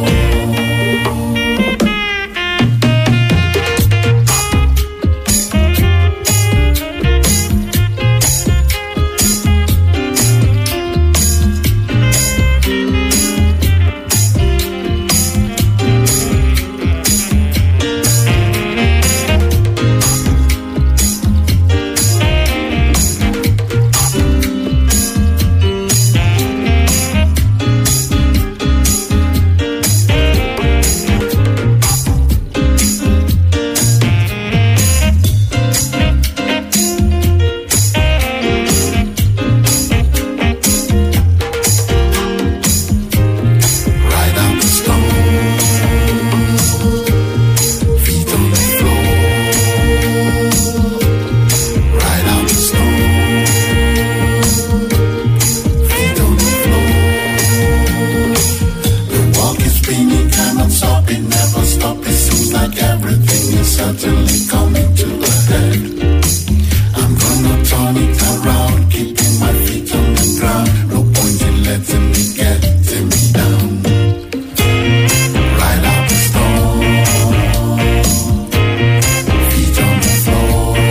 Ride out the storm, feet on the floor.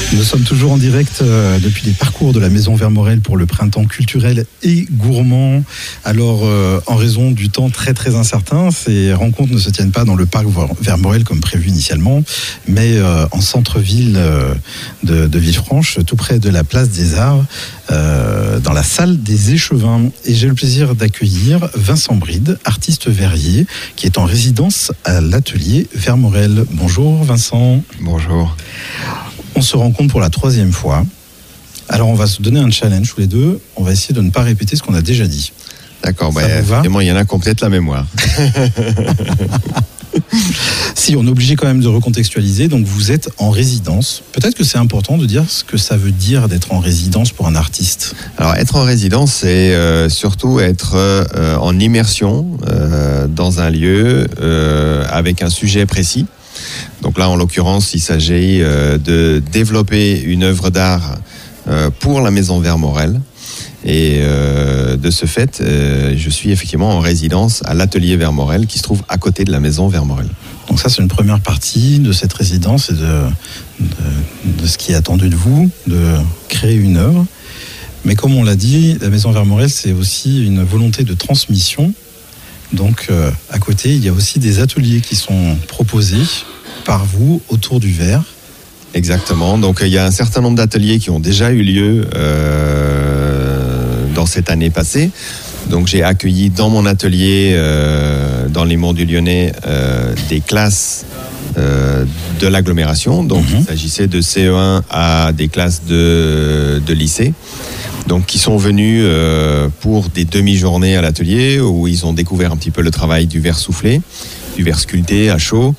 Nous sommes toujours en direct euh, depuis les parcours de la Maison Vermorel pour le printemps culturel et gourmand. Alors, euh, en raison du temps très très incertain, ces rencontres ne se tiennent pas dans le parc Vermorel comme prévu initialement, mais euh, en centre-ville euh, de, de Villefranche, tout près de la place des Arts, euh, dans la salle des Échevins. Et j'ai le plaisir d'accueillir Vincent Bride, artiste verrier, qui est en résidence à l'atelier Vermorel. Bonjour Vincent. Bonjour. On se rencontre pour la troisième fois. Alors on va se donner un challenge tous les deux. On va essayer de ne pas répéter ce qu'on a déjà dit. D'accord, bah, effectivement, il y en a qui ont peut-être la mémoire. Si, on est obligé quand même de recontextualiser. Donc vous êtes en résidence. Peut-être que c'est important de dire ce que ça veut dire d'être en résidence pour un artiste. Alors être en résidence, c'est euh, surtout être euh, en immersion euh, dans un lieu euh, avec un sujet précis. Donc là, en l'occurrence, il s'agit euh, de développer une œuvre d'art euh, pour la Maison Vermorel. Et euh, de ce fait, euh, je suis effectivement en résidence à l'atelier Vermorel qui se trouve à côté de la Maison Vermorel. Donc ça, c'est une première partie de cette résidence et de, de, de ce qui est attendu de vous, de créer une œuvre. Mais comme on l'a dit, la Maison Vermorel, c'est aussi une volonté de transmission. Donc euh, à côté, il y a aussi des ateliers qui sont proposés par vous autour du verre. Exactement. Donc il y a un certain nombre d'ateliers qui ont déjà eu lieu euh, dans cette année passée. Donc j'ai accueilli dans mon atelier, euh, dans les Monts du Lyonnais, euh, des classes euh, de l'agglomération. Donc mm-hmm. il s'agissait de C E un à des classes de, de lycée. Donc, qui sont venus euh, pour des demi-journées à l'atelier où ils ont découvert un petit peu le travail du verre soufflé, du verre sculpté à chaud.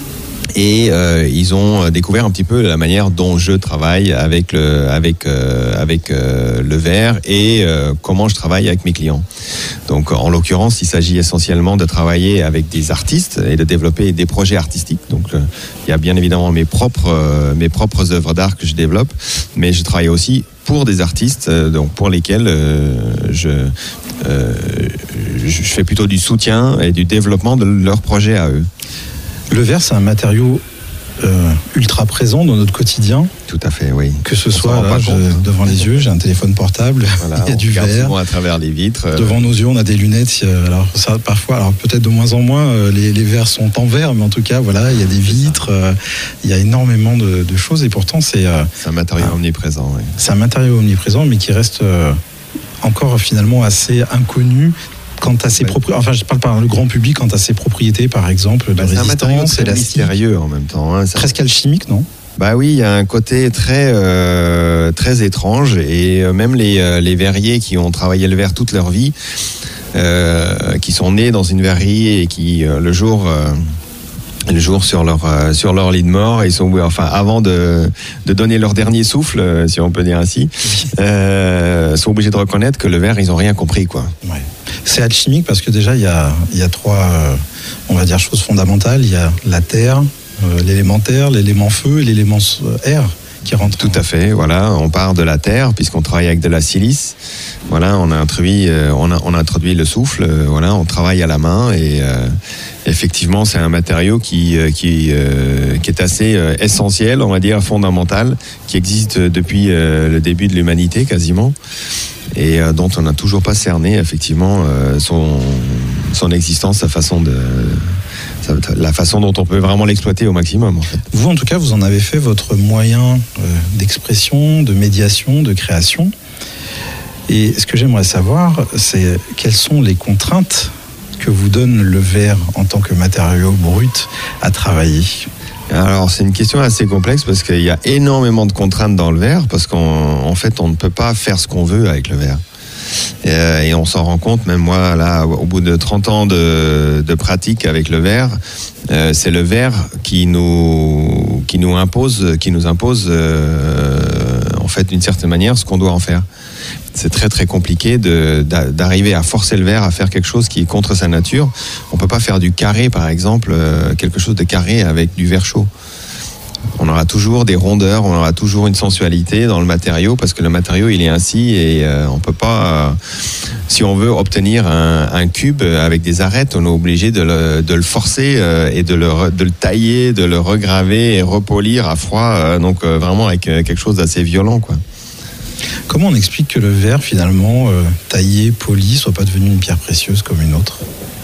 Et euh, ils ont découvert un petit peu la manière dont je travaille avec le, avec, euh, avec euh, le verre et euh, comment je travaille avec mes clients. Donc, en l'occurrence, il s'agit essentiellement de travailler avec des artistes et de développer des projets artistiques. Donc, euh, il y a bien évidemment mes propres, euh, mes propres œuvres d'art que je développe, mais je travaille aussi pour des artistes, euh, donc pour lesquels euh, je, euh, je fais plutôt du soutien et du développement de leurs projets à eux. Le verre, c'est un matériau euh, ultra présent dans notre quotidien. Tout à fait, oui. Que ce on soit là, je, devant les yeux, j'ai un téléphone portable, voilà, il y a du verre. Souvent à travers les vitres. Euh... Devant nos yeux, on a des lunettes. Alors ça, parfois, alors peut-être de moins en moins, euh, les, les verres sont en verre, mais en tout cas, voilà, il y a des vitres, euh, il y a énormément de, de choses, et pourtant c'est. Euh, c'est un matériau euh, omniprésent. Oui. C'est un matériau omniprésent, mais qui reste euh, encore finalement assez inconnu. Quant à ses propriétés, enfin je parle par le grand public, quant à ses propriétés par exemple de bah, résistance, c'est un matériau très mystérieux en même temps. Hein, presque ça... alchimique, non ? Bah oui, il y a un côté très euh, très étrange et euh, même les euh, les verriers qui ont travaillé le verre toute leur vie, euh, qui sont nés dans une verrerie et qui euh, le jour euh, le jour sur leur euh, sur leur lit de mort, ils sont enfin avant de de donner leur dernier souffle, euh, si on peut dire ainsi, euh, sont obligés de reconnaître que le verre ils ont rien compris quoi. Ouais. C'est alchimique parce que déjà il y a il y a trois euh, on va dire choses fondamentales. Il y a la terre, euh, l'élément terre, l'élément feu et l'élément air qui rentrent. Tout à fait. Voilà, on part de la terre puisqu'on travaille avec de la silice. Voilà, on a introduit euh, on a on a introduit le souffle. Euh, voilà, on travaille à la main et euh, effectivement c'est un matériau qui euh, qui euh, qui est assez euh, essentiel, on va dire fondamental, qui existe depuis euh, le début de l'humanité quasiment. Et euh, dont on n'a toujours pas cerné effectivement euh, son, son existence, sa façon de, sa, la façon dont on peut vraiment l'exploiter au maximum. En fait. Vous, en tout cas, vous en avez fait votre moyen euh, d'expression, de médiation, de création. Et ce que j'aimerais savoir, c'est quelles sont les contraintes que vous donne le verre en tant que matériau brut à travailler ? Alors c'est une question assez complexe parce qu'il y a énormément de contraintes dans le verre parce qu'en en fait on ne peut pas faire ce qu'on veut avec le verre. Et, euh, et on s'en rend compte, même moi là au bout de trente ans de, de pratique avec le verre, euh, c'est le verre qui nous qui nous impose qui nous impose euh, en fait d'une certaine manière ce qu'on doit en faire. C'est très très compliqué de, d'arriver à forcer le verre à faire quelque chose qui est contre sa nature. On peut pas faire du carré par exemple, euh, quelque chose de carré avec du verre chaud. On aura aura toujours des rondeurs, on aura toujours une sensualité dans le matériau, parce que le matériau, il est ainsi, et euh, on peut pas... Euh, si on veut obtenir un, un cube avec des arêtes, on est obligé de le, de le forcer euh, et de le, de le tailler, de le regraver et repolir à froid, euh, donc euh, vraiment avec euh, quelque chose d'assez violent, quoi. Comment on explique que le verre, finalement, euh, taillé, poli, soit pas devenu une pierre précieuse comme une autre ?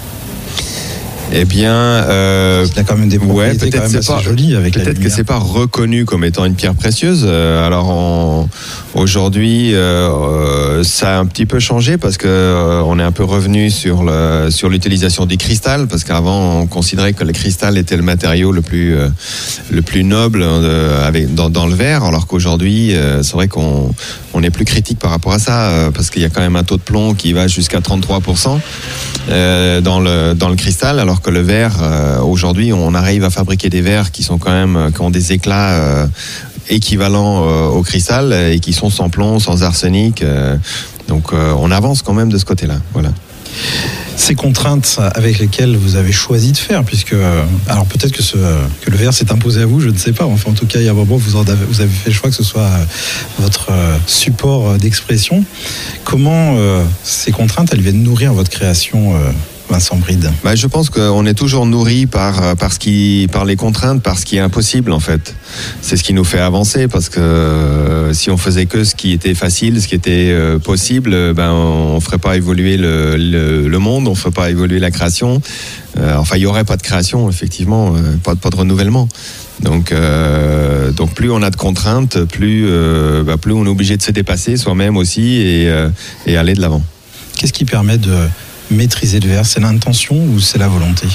Eh bien, euh, il a quand même des propriétés ouais, peut-être quand même c'est assez pas, jolies avec la peut-être que lumière. c'est pas reconnu comme étant une pierre précieuse. Euh, alors on, aujourd'hui, euh, ça a un petit peu changé parce que euh, on est un peu revenu sur le sur l'utilisation du cristal, parce qu'avant on considérait que le cristal était le matériau le plus euh, le plus noble euh, avec dans, dans le verre, alors qu'aujourd'hui euh, c'est vrai qu'on on est plus critique par rapport à ça, euh, parce qu'il y a quand même un taux de plomb qui va jusqu'à trente-trois pour cent euh, dans le dans le cristal, alors que le verre, euh, aujourd'hui, on arrive à fabriquer des verres qui sont quand même, qui ont des éclats euh, équivalents euh, au cristal et qui sont sans plomb, sans arsenic. Euh, donc, euh, on avance quand même de ce côté-là. Voilà. Ces contraintes avec lesquelles vous avez choisi de faire, puisque, alors peut-être que, ce, que le verre s'est imposé à vous, je ne sais pas. Enfin, en tout cas, il y a un moment, vous, en avez, vous avez fait le choix que ce soit votre support d'expression. Comment euh, ces contraintes, elles viennent nourrir votre création, euh, Vincent Bride? Bah, je pense qu'on est toujours nourri par, par, ce qui, par les contraintes, par ce qui est impossible, en fait. C'est ce qui nous fait avancer, parce que euh, si on faisait que ce qui était facile, ce qui était euh, possible, ben, on ne ferait pas évoluer le, le, le monde, on ne ferait pas évoluer la création. Euh, enfin, il n'y aurait pas de création, effectivement, euh, pas, pas de renouvellement. Donc, euh, donc plus on a de contraintes, plus, euh, bah, plus on est obligé de se dépasser soi-même aussi et, euh, et aller de l'avant. Qu'est-ce qui permet de maîtriser le verre? C'est l'intention ou c'est la volonté?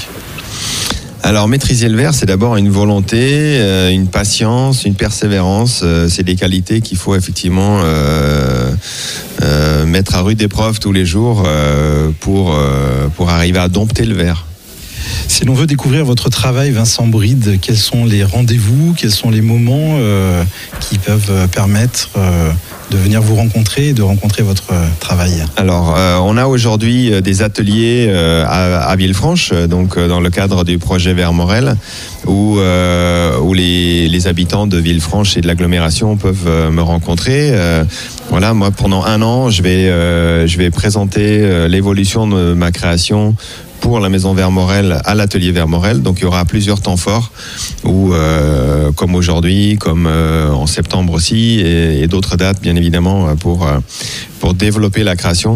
Alors, maîtriser le verre, c'est d'abord une volonté, euh, une patience, une persévérance. Euh, c'est des qualités qu'il faut effectivement euh, euh, mettre à rude épreuve tous les jours euh, pour, euh, pour arriver à dompter le verre. Si l'on veut découvrir votre travail, Vincent Bride, quels sont les rendez-vous, quels sont les moments euh, qui peuvent permettre euh, de venir vous rencontrer et de rencontrer votre euh, travail? Alors, euh, on a aujourd'hui des ateliers euh, à, à Villefranche, donc euh, dans le cadre du projet Vermorel, où, euh, où les, les habitants de Villefranche et de l'agglomération peuvent euh, me rencontrer. Euh, voilà, moi, pendant un an, je vais, euh, je vais présenter euh, l'évolution de ma création pour la maison Vermorel à l'atelier Vermorel. Donc il y aura plusieurs temps forts où, euh, comme aujourd'hui, comme euh, en septembre aussi, et, et d'autres dates bien évidemment pour, euh, pour développer la création.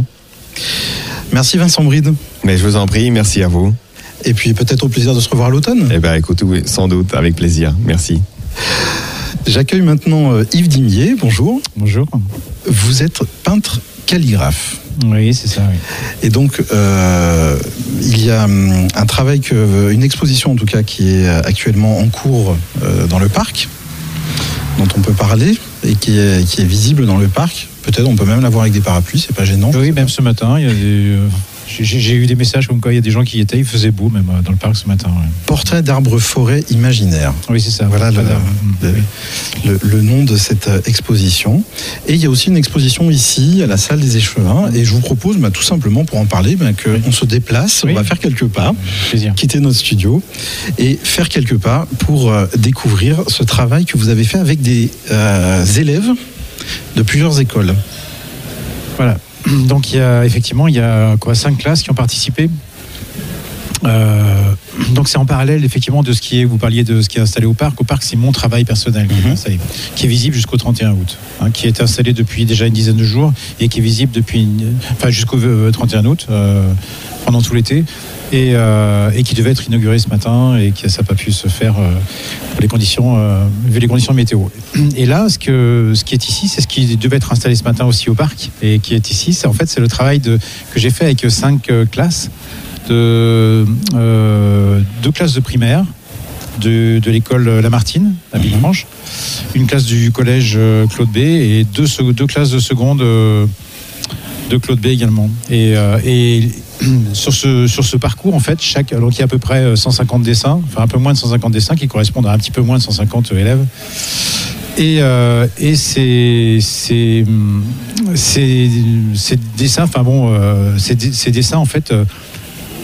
Merci Vincent Bride. Mais je vous en prie, merci à vous. Et puis peut-être au plaisir de se revoir à l'automne. Eh bien écoute, oui, sans doute, avec plaisir. Merci. J'accueille maintenant Yves Dimier. Bonjour. Bonjour. Vous êtes peintre calligraphe. Oui, c'est ça, oui. Et donc, euh, il y a un travail, que, une exposition en tout cas, qui est actuellement en cours euh, dans le parc, dont on peut parler, et qui est, qui est visible dans le parc. Peut-être on peut même la voir avec des parapluies, c'est pas gênant. Oui, même ce matin, il y a des, euh, j'ai, j'ai eu des messages comme quoi il y a des gens qui y étaient, il faisait beau même dans le parc ce matin. Ouais. Portrait d'arbre forêt imaginaire. Oui, c'est ça. Voilà le, le, le, le nom de cette exposition. Et il y a aussi une exposition ici, à la salle des Échevins. Et je vous propose, bah, tout simplement, pour en parler, bah, qu'on oui. se déplace, oui. on va faire quelques pas, Plaisir. quitter notre studio et faire quelques pas pour euh, découvrir ce travail que vous avez fait avec des euh, élèves de plusieurs écoles. Voilà. Donc il y a effectivement il y a quoi cinq classes qui ont participé. Euh, donc c'est en parallèle effectivement de ce qui est, vous parliez de ce qui est installé au parc. Au parc, c'est mon travail personnel qui est, installé, qui est visible jusqu'au trente et un août, hein, qui est installé depuis déjà une dizaine de jours et qui est visible depuis, une, enfin jusqu'au trente et un août euh, pendant tout l'été. Et, euh, et qui devait être inauguré ce matin et qui ça n'a pas pu se faire euh, pour les conditions, euh, vu les conditions météo. Et là, ce, que, ce qui est ici, c'est ce qui devait être installé ce matin aussi au parc et qui est ici. C'est en fait c'est le travail de, que j'ai fait avec cinq euh, classes, de euh, deux classes de primaire, de, de l'école Lamartine à Villefranche, une classe du collège Claude B et deux, deux classes de seconde euh, de Claude B également. Et, euh, et sur ce, sur ce parcours, en fait, chaque, alors il y a à peu près cent cinquante dessins, enfin un peu moins de cent cinquante dessins qui correspondent à un petit peu moins de cent cinquante élèves. Et, euh, et ces, ces, ces, ces dessins, enfin bon, euh, ces, ces dessins, en fait, euh,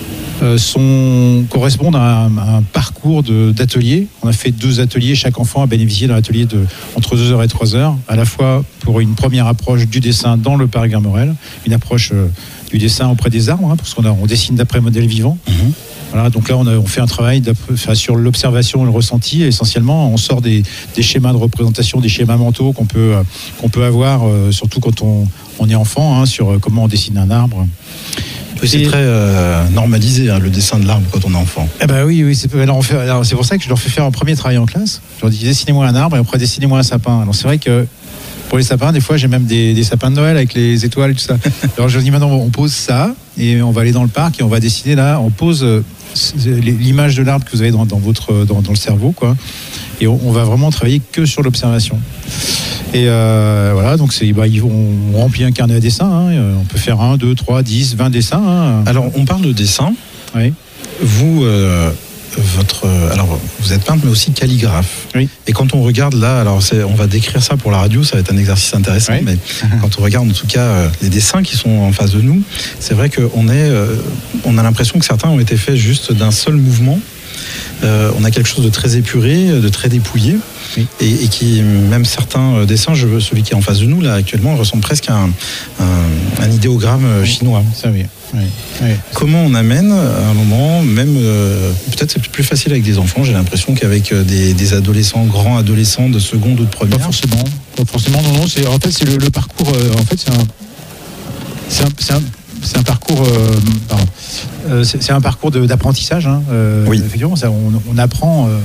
euh, sont, correspondent à un, à un parcours de, d'ateliers. On a fait deux ateliers, chaque enfant a bénéficié d'un atelier de, entre deux heures et trois heures, à la fois pour une première approche du dessin dans le parc Guermorel, une approche euh, du dessin auprès des arbres, hein, parce qu'on a, on dessine d'après modèle vivant. Mmh. Voilà, donc là, on, a, on fait un travail enfin, sur l'observation et le ressenti. Et essentiellement, on sort des, des schémas de représentation, des schémas mentaux qu'on peut, euh, qu'on peut avoir, euh, surtout quand on, on est enfant, hein, sur comment on dessine un arbre. Oui, c'est et... très euh, normalisé, hein, le dessin de l'arbre quand on est enfant. Eh ben oui, oui c'est, alors on fait, alors c'est pour ça que je leur fais faire un premier travail en classe. Je leur dis, dessinez-moi un arbre et après, dessinez-moi un sapin. Alors c'est vrai que pour les sapins, des fois, j'ai même des, des sapins de Noël avec les étoiles et tout ça. Alors je leur dis, maintenant, on pose ça et on va aller dans le parc et on va dessiner là, on pose euh, l'image de l'arbre que vous avez dans, dans, votre, dans, dans le cerveau, quoi. Et on, on va vraiment travailler que sur l'observation. Et euh, voilà, donc c'est, bah, on remplit un carnet à dessin, hein, on peut faire un, deux, trois, dix, vingt dessins. Hein. Alors, on parle de dessin. Oui. Vous, euh, votre, alors, vous êtes peintre, mais aussi calligraphe. Oui. Et quand on regarde là, alors c'est, on va décrire ça pour la radio, ça va être un exercice intéressant, oui. mais quand on regarde en tout cas euh, les dessins qui sont en face de nous, c'est vrai qu'on est, euh, on a l'impression que certains ont été faits juste d'un seul mouvement. Euh, on a quelque chose de très épuré, de très dépouillé, oui. et, et qui, même certains dessins, je, celui qui est en face de nous là actuellement, ressemble presque à un, un, un idéogramme oui. chinois. Ça oui. Oui. Oui. Comment on amène à un moment, même euh, peut-être c'est plus facile avec des enfants, j'ai l'impression qu'avec des, des adolescents, grands adolescents de seconde ou de première. Pas forcément, pas forcément, non, non. C'est, en fait, c'est le, le parcours. Euh, en fait, c'est un, c'est un, c'est un C'est un parcours, euh, pardon, euh, c'est, c'est un parcours de, d'apprentissage. Hein, euh, oui. Effectivement, ça, on, on apprend, euh,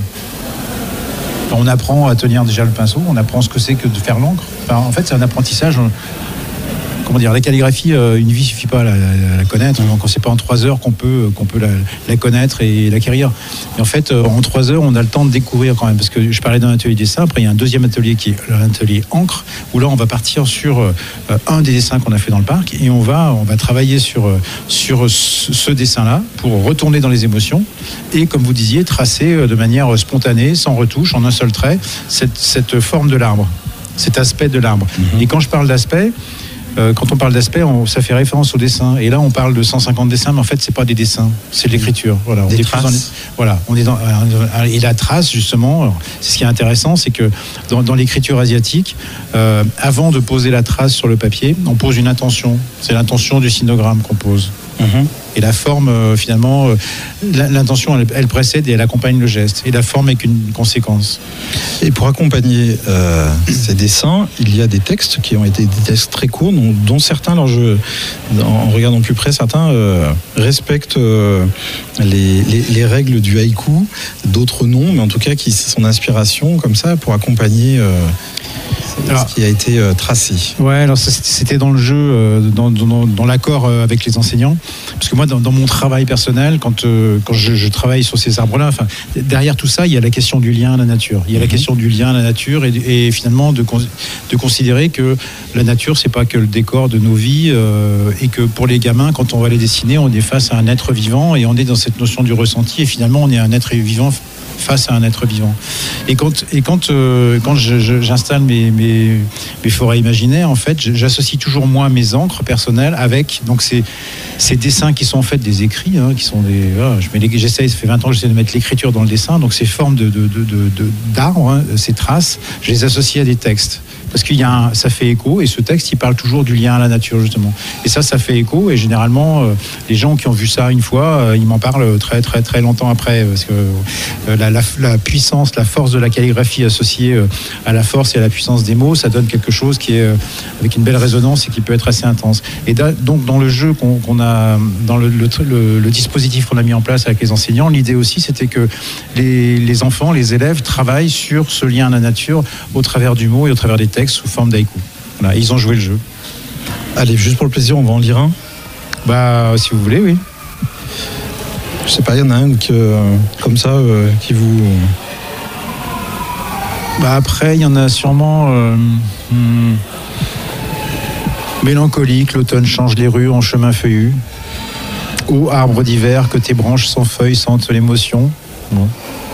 on apprend à tenir déjà le pinceau, on apprend ce que c'est que de faire l'encre. Enfin, en fait, c'est un apprentissage. On, comment dire, la calligraphie, euh, une vie suffit pas à la, à la connaître. Donc, c'est pas en trois heures qu'on peut, qu'on peut la, la connaître et l'acquérir. Et en fait, euh, en trois heures, on a le temps de découvrir quand même. Parce que je parlais d'un atelier dessin. Après, il y a un deuxième atelier qui est l'atelier encre, où là, on va partir sur euh, un des dessins qu'on a fait dans le parc et on va, on va travailler sur, sur ce, ce dessin-là pour retourner dans les émotions et, comme vous disiez, tracer de manière spontanée, sans retouche, en un seul trait, cette, cette forme de l'arbre, cet aspect de l'arbre. Mm-hmm. Et quand je parle d'aspect, quand on parle d'aspect, on, ça fait référence au dessin. Et là, on parle de cent cinquante dessins, mais en fait, c'est pas des dessins, c'est de l'écriture. Voilà, on des est traces. Dans les, voilà, on est dans et la trace justement. Alors, c'est ce qui est intéressant, c'est que dans, dans l'écriture asiatique, euh, avant de poser la trace sur le papier, on pose une intention. C'est l'intention du sinogramme qu'on pose. Mm-hmm. Et la forme, euh, finalement, euh, l'intention, elle, elle précède et elle accompagne le geste. Et la forme est qu'une conséquence. Et pour accompagner euh, ces dessins, il y a des textes qui ont été des textes très courts, dont, dont certains, alors je, en regardant plus près, certains euh, respectent euh, les, les, les règles du haïku, d'autres non, mais en tout cas qui sont d'inspiration comme ça pour accompagner euh, alors, ce qui a été euh, tracé. Ouais, alors ça, c'était dans le jeu, euh, dans, dans, dans l'accord euh, avec les enseignants. Parce que moi, dans, dans mon travail personnel, quand, euh, quand je, je travaille sur ces arbres-là, enfin, derrière tout ça, il y a la question du lien à la nature. Il y a la question du lien à la nature et, et finalement de, de considérer que la nature, c'est pas que le décor de nos vies euh, et que pour les gamins, quand on va les dessiner, on est face à un être vivant et on est dans cette notion du ressenti et finalement, on est un être vivant face à un être vivant. Et quand, et quand, euh, quand je, je, j'installe mes, mes, mes forêts imaginaires, en fait, j'associe toujours moi mes encres personnelles avec donc ces, ces dessins qui sont en fait des écrits, hein, qui sont des. Voilà, je mets les, j'essaie, ça fait vingt ans que j'essaie de mettre l'écriture dans le dessin, donc ces formes de, de, de, de, de, d'arbres, hein, ces traces, je les associe à des textes. Parce qu'il y a un, ça fait écho, et ce texte, il parle toujours du lien à la nature, justement. Et ça, ça fait écho, et généralement, euh, les gens qui ont vu ça une fois, euh, ils m'en parlent très, très, très longtemps après, parce que euh, la, la, la puissance, la force de la calligraphie associée euh, à la force et à la puissance des mots, ça donne quelque chose qui est euh, avec une belle résonance et qui peut être assez intense. Et da, donc, dans le jeu qu'on, qu'on a, dans le, le, le, le dispositif qu'on a mis en place avec les enseignants, l'idée aussi, c'était que les, les enfants, les élèves travaillent sur ce lien à la nature au travers du mot et au travers des textes sous forme d'haïku. Voilà, ils ont joué le jeu. Allez, juste pour le plaisir, on va en lire un. Bah, si vous voulez, oui. Je sais pas, il y en a un que, euh, comme ça euh, qui vous. Bah après, il y en a sûrement. Euh, hmm, mélancolique, l'automne change les rues en chemin feuillu. Ô arbre d'hiver, que tes branches sans feuilles sentent l'émotion. Bon.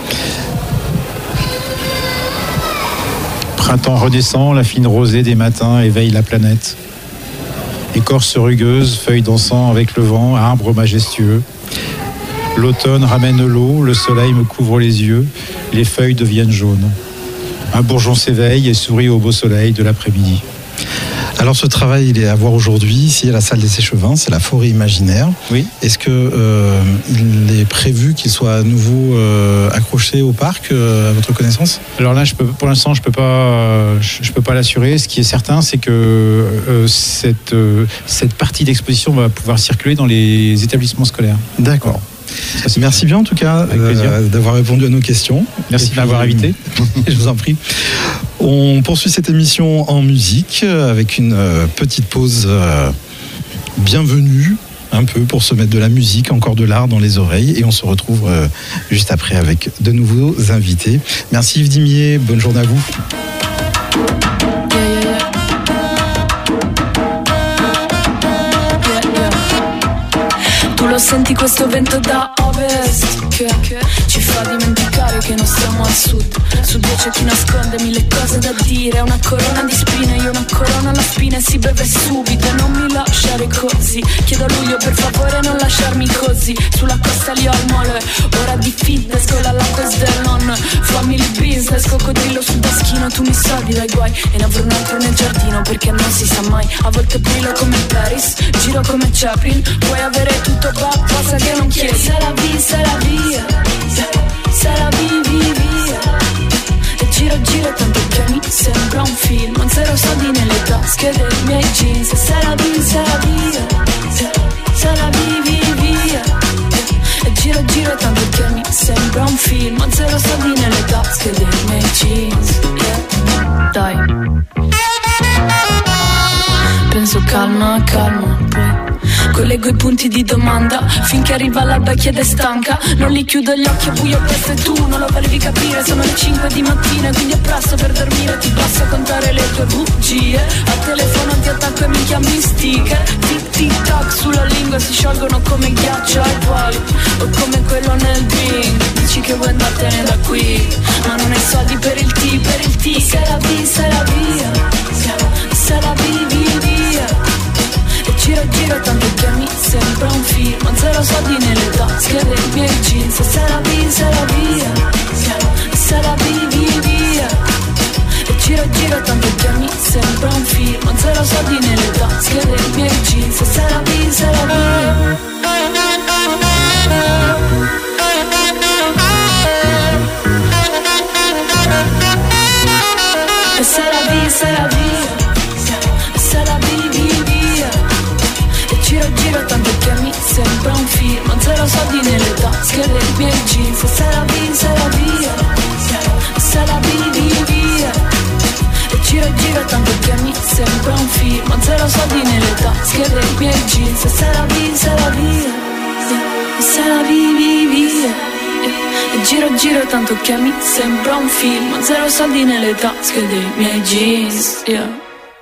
Printemps redescend, la fine rosée des matins éveille la planète. Écorce rugueuse, feuilles dansant avec le vent, arbre majestueux. L'automne ramène l'eau, le soleil me couvre les yeux, les feuilles deviennent jaunes. Un bourgeon s'éveille et sourit au beau soleil de l'après-midi. Alors ce travail, il est à voir aujourd'hui ici à la salle des Échevins, c'est la forêt imaginaire. Oui. Est-ce que euh, il est prévu qu'il soit à nouveau euh, accroché au parc, euh, à votre connaissance ? Alors là, je peux, pour l'instant, je peux pas, euh, je, je peux pas l'assurer. Ce qui est certain, c'est que euh, cette euh, cette partie d'exposition va pouvoir circuler dans les établissements scolaires. D'accord. Ça, merci bien en tout cas euh, d'avoir répondu à nos questions. Merci de m'avoir invité. Je vous en prie. On poursuit cette émission en musique avec une euh, petite pause euh, bienvenue, un peu pour se mettre de la musique, encore de l'art dans les oreilles. Et on se retrouve euh, juste après avec de nouveaux invités. Merci Yves Dimier, bonne journée à vous. Lo senti questo vento da ovest che, che ci fa dimenticare che non siamo al sud. Su di c'è chi nasconde mille cose da dire. Una corona di spine, io una corona alla spina e si beve subito. E non mi lasciare così. Chiedo a Luglio per favore non lasciarmi così. Sulla costa lì ho il mole, ora di fitness con la Lacos del non family business. Coccodrillo sul taschino, tu mi salvi dai guai. E ne avrò un altro nel giardino perché non si sa mai. A volte brillo come Paris, giro come Chaplin. Puoi avere tutto cosa che non chiedi. Se la vi, se la via, se la vivi via. E giro giro tanto che mi sembra un film. Un zero soldi nelle tasche dei miei jeans. E se la vi, se la via, se la vivi via. E giro giro tanto che mi sembra un film. Un zero soldi nelle tasche dei miei jeans. Yeah. Dai. Penso calma, calma, poi collego i punti di domanda finché arriva l'alba e chiede stanca. Non li chiudo gli occhi, è buio presto e tu non lo volevi capire. Sono le cinque di mattina e quindi è presto per dormire. Ti basta contare le tue bugie. Al telefono ti attacco e mi chiami sticker. Tic tic tac sulla lingua si sciolgono come ghiaccio ai tuoi. O come quello nel drink. Dici che vuoi andartene da qui, ma non hai soldi per il tea, per il tea. Se la vi, se la via, se la vivi via. E giro giro tanto che mi sembra un film. Zero soldi nelle tasche dei miei jeans. Se la vi, se la via, se la vivi via. E giro giro tanto che mi sembra un film. Zero soldi nelle tasche dei miei jeans. Se la vi, se la via. E se la vi, se la via, se la vivi via. E giro giro tanto che mi sembra un film. Zero soldi nelle tasche dei miei jeans. Se la vi, se la via, se la vivi via. E giro giro tanto che mi sembra un film. Zero soldi nelle tasche dei miei jeans. Se la vi, se la via, se la vivi via. E giro giro tanto che mi sembra un film. Zero soldi nelle tasche dei miei jeans, yeah.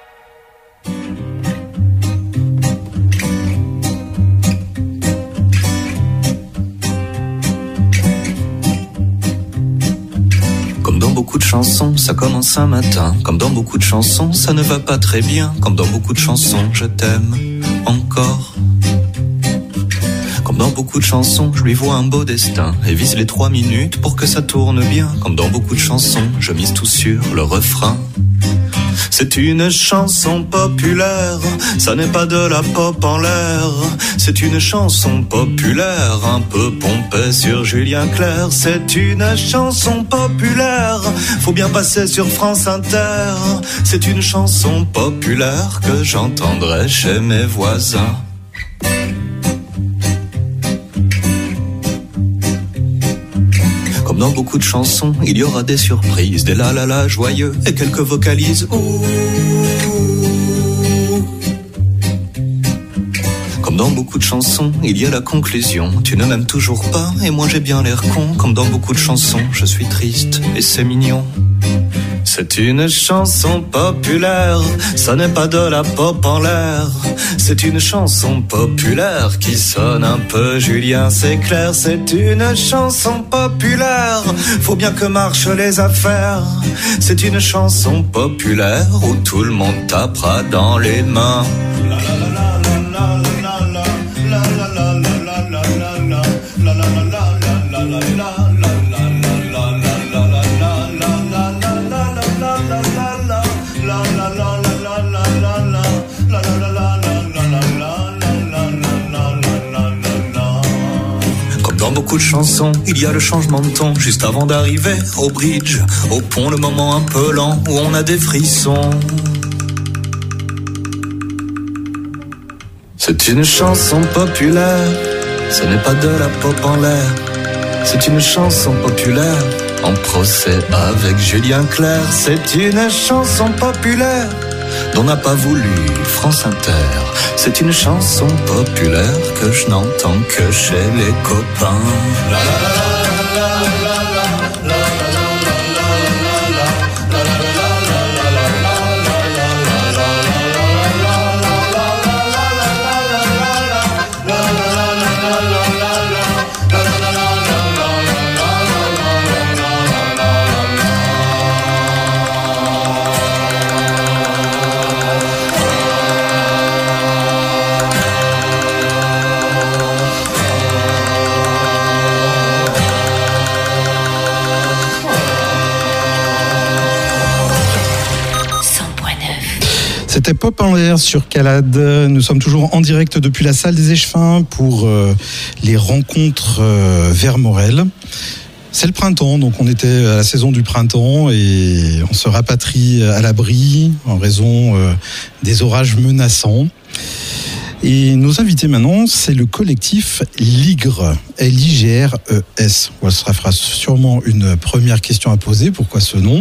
Comme dans beaucoup de chansons, ça commence un matin. Comme dans beaucoup de chansons, ça ne va pas très bien. Comme dans beaucoup de chansons, je t'aime encore. Comme dans beaucoup de chansons, je lui vois un beau destin et vise les trois minutes pour que ça tourne bien. Comme dans beaucoup de chansons, je mise tout sur le refrain. C'est une chanson populaire, ça n'est pas de la pop en l'air. C'est une chanson populaire, un peu pompée sur Julien Clerc. C'est une chanson populaire, faut bien passer sur France Inter. C'est une chanson populaire que j'entendrai chez mes voisins. Comme dans beaucoup de chansons, il y aura des surprises, des la la la joyeux et quelques vocalises. Ouh. Comme dans beaucoup de chansons, il y a la conclusion. Tu ne m'aimes toujours pas et moi j'ai bien l'air con. Comme dans beaucoup de chansons, je suis triste et c'est mignon. C'est une chanson populaire, ça n'est pas de la pop en l'air. C'est une chanson populaire qui sonne un peu Julien, c'est clair. C'est une chanson populaire, faut bien que marchent les affaires. C'est une chanson populaire où tout le monde tapera dans les mains. La la la la la la la la la la la la la la la. beaucoup de chansons, il y a le changement de ton juste avant d'arriver au bridge, au pont, le moment un peu lent où on a des frissons. C'est une chanson populaire, ce n'est pas de la pop en l'air. C'est une chanson populaire, en procès avec Julien Clerc. C'est une chanson populaire, dont n'a pas voulu France Inter. C'est une chanson populaire que je n'entends que chez les copains. La, la, la, la, la, la, la, C'était Pop en l'air sur Calade. Nous sommes toujours en direct depuis la salle des Échevins pour euh, les rencontres euh, vers Morel. C'est le printemps, donc on était à la saison du printemps et on se rapatrie à l'abri en raison euh, des orages menaçants. Et nos invités maintenant, c'est le collectif Ligre, L I G R E S. On se fera sûrement une première question à poser. Pourquoi ce nom ?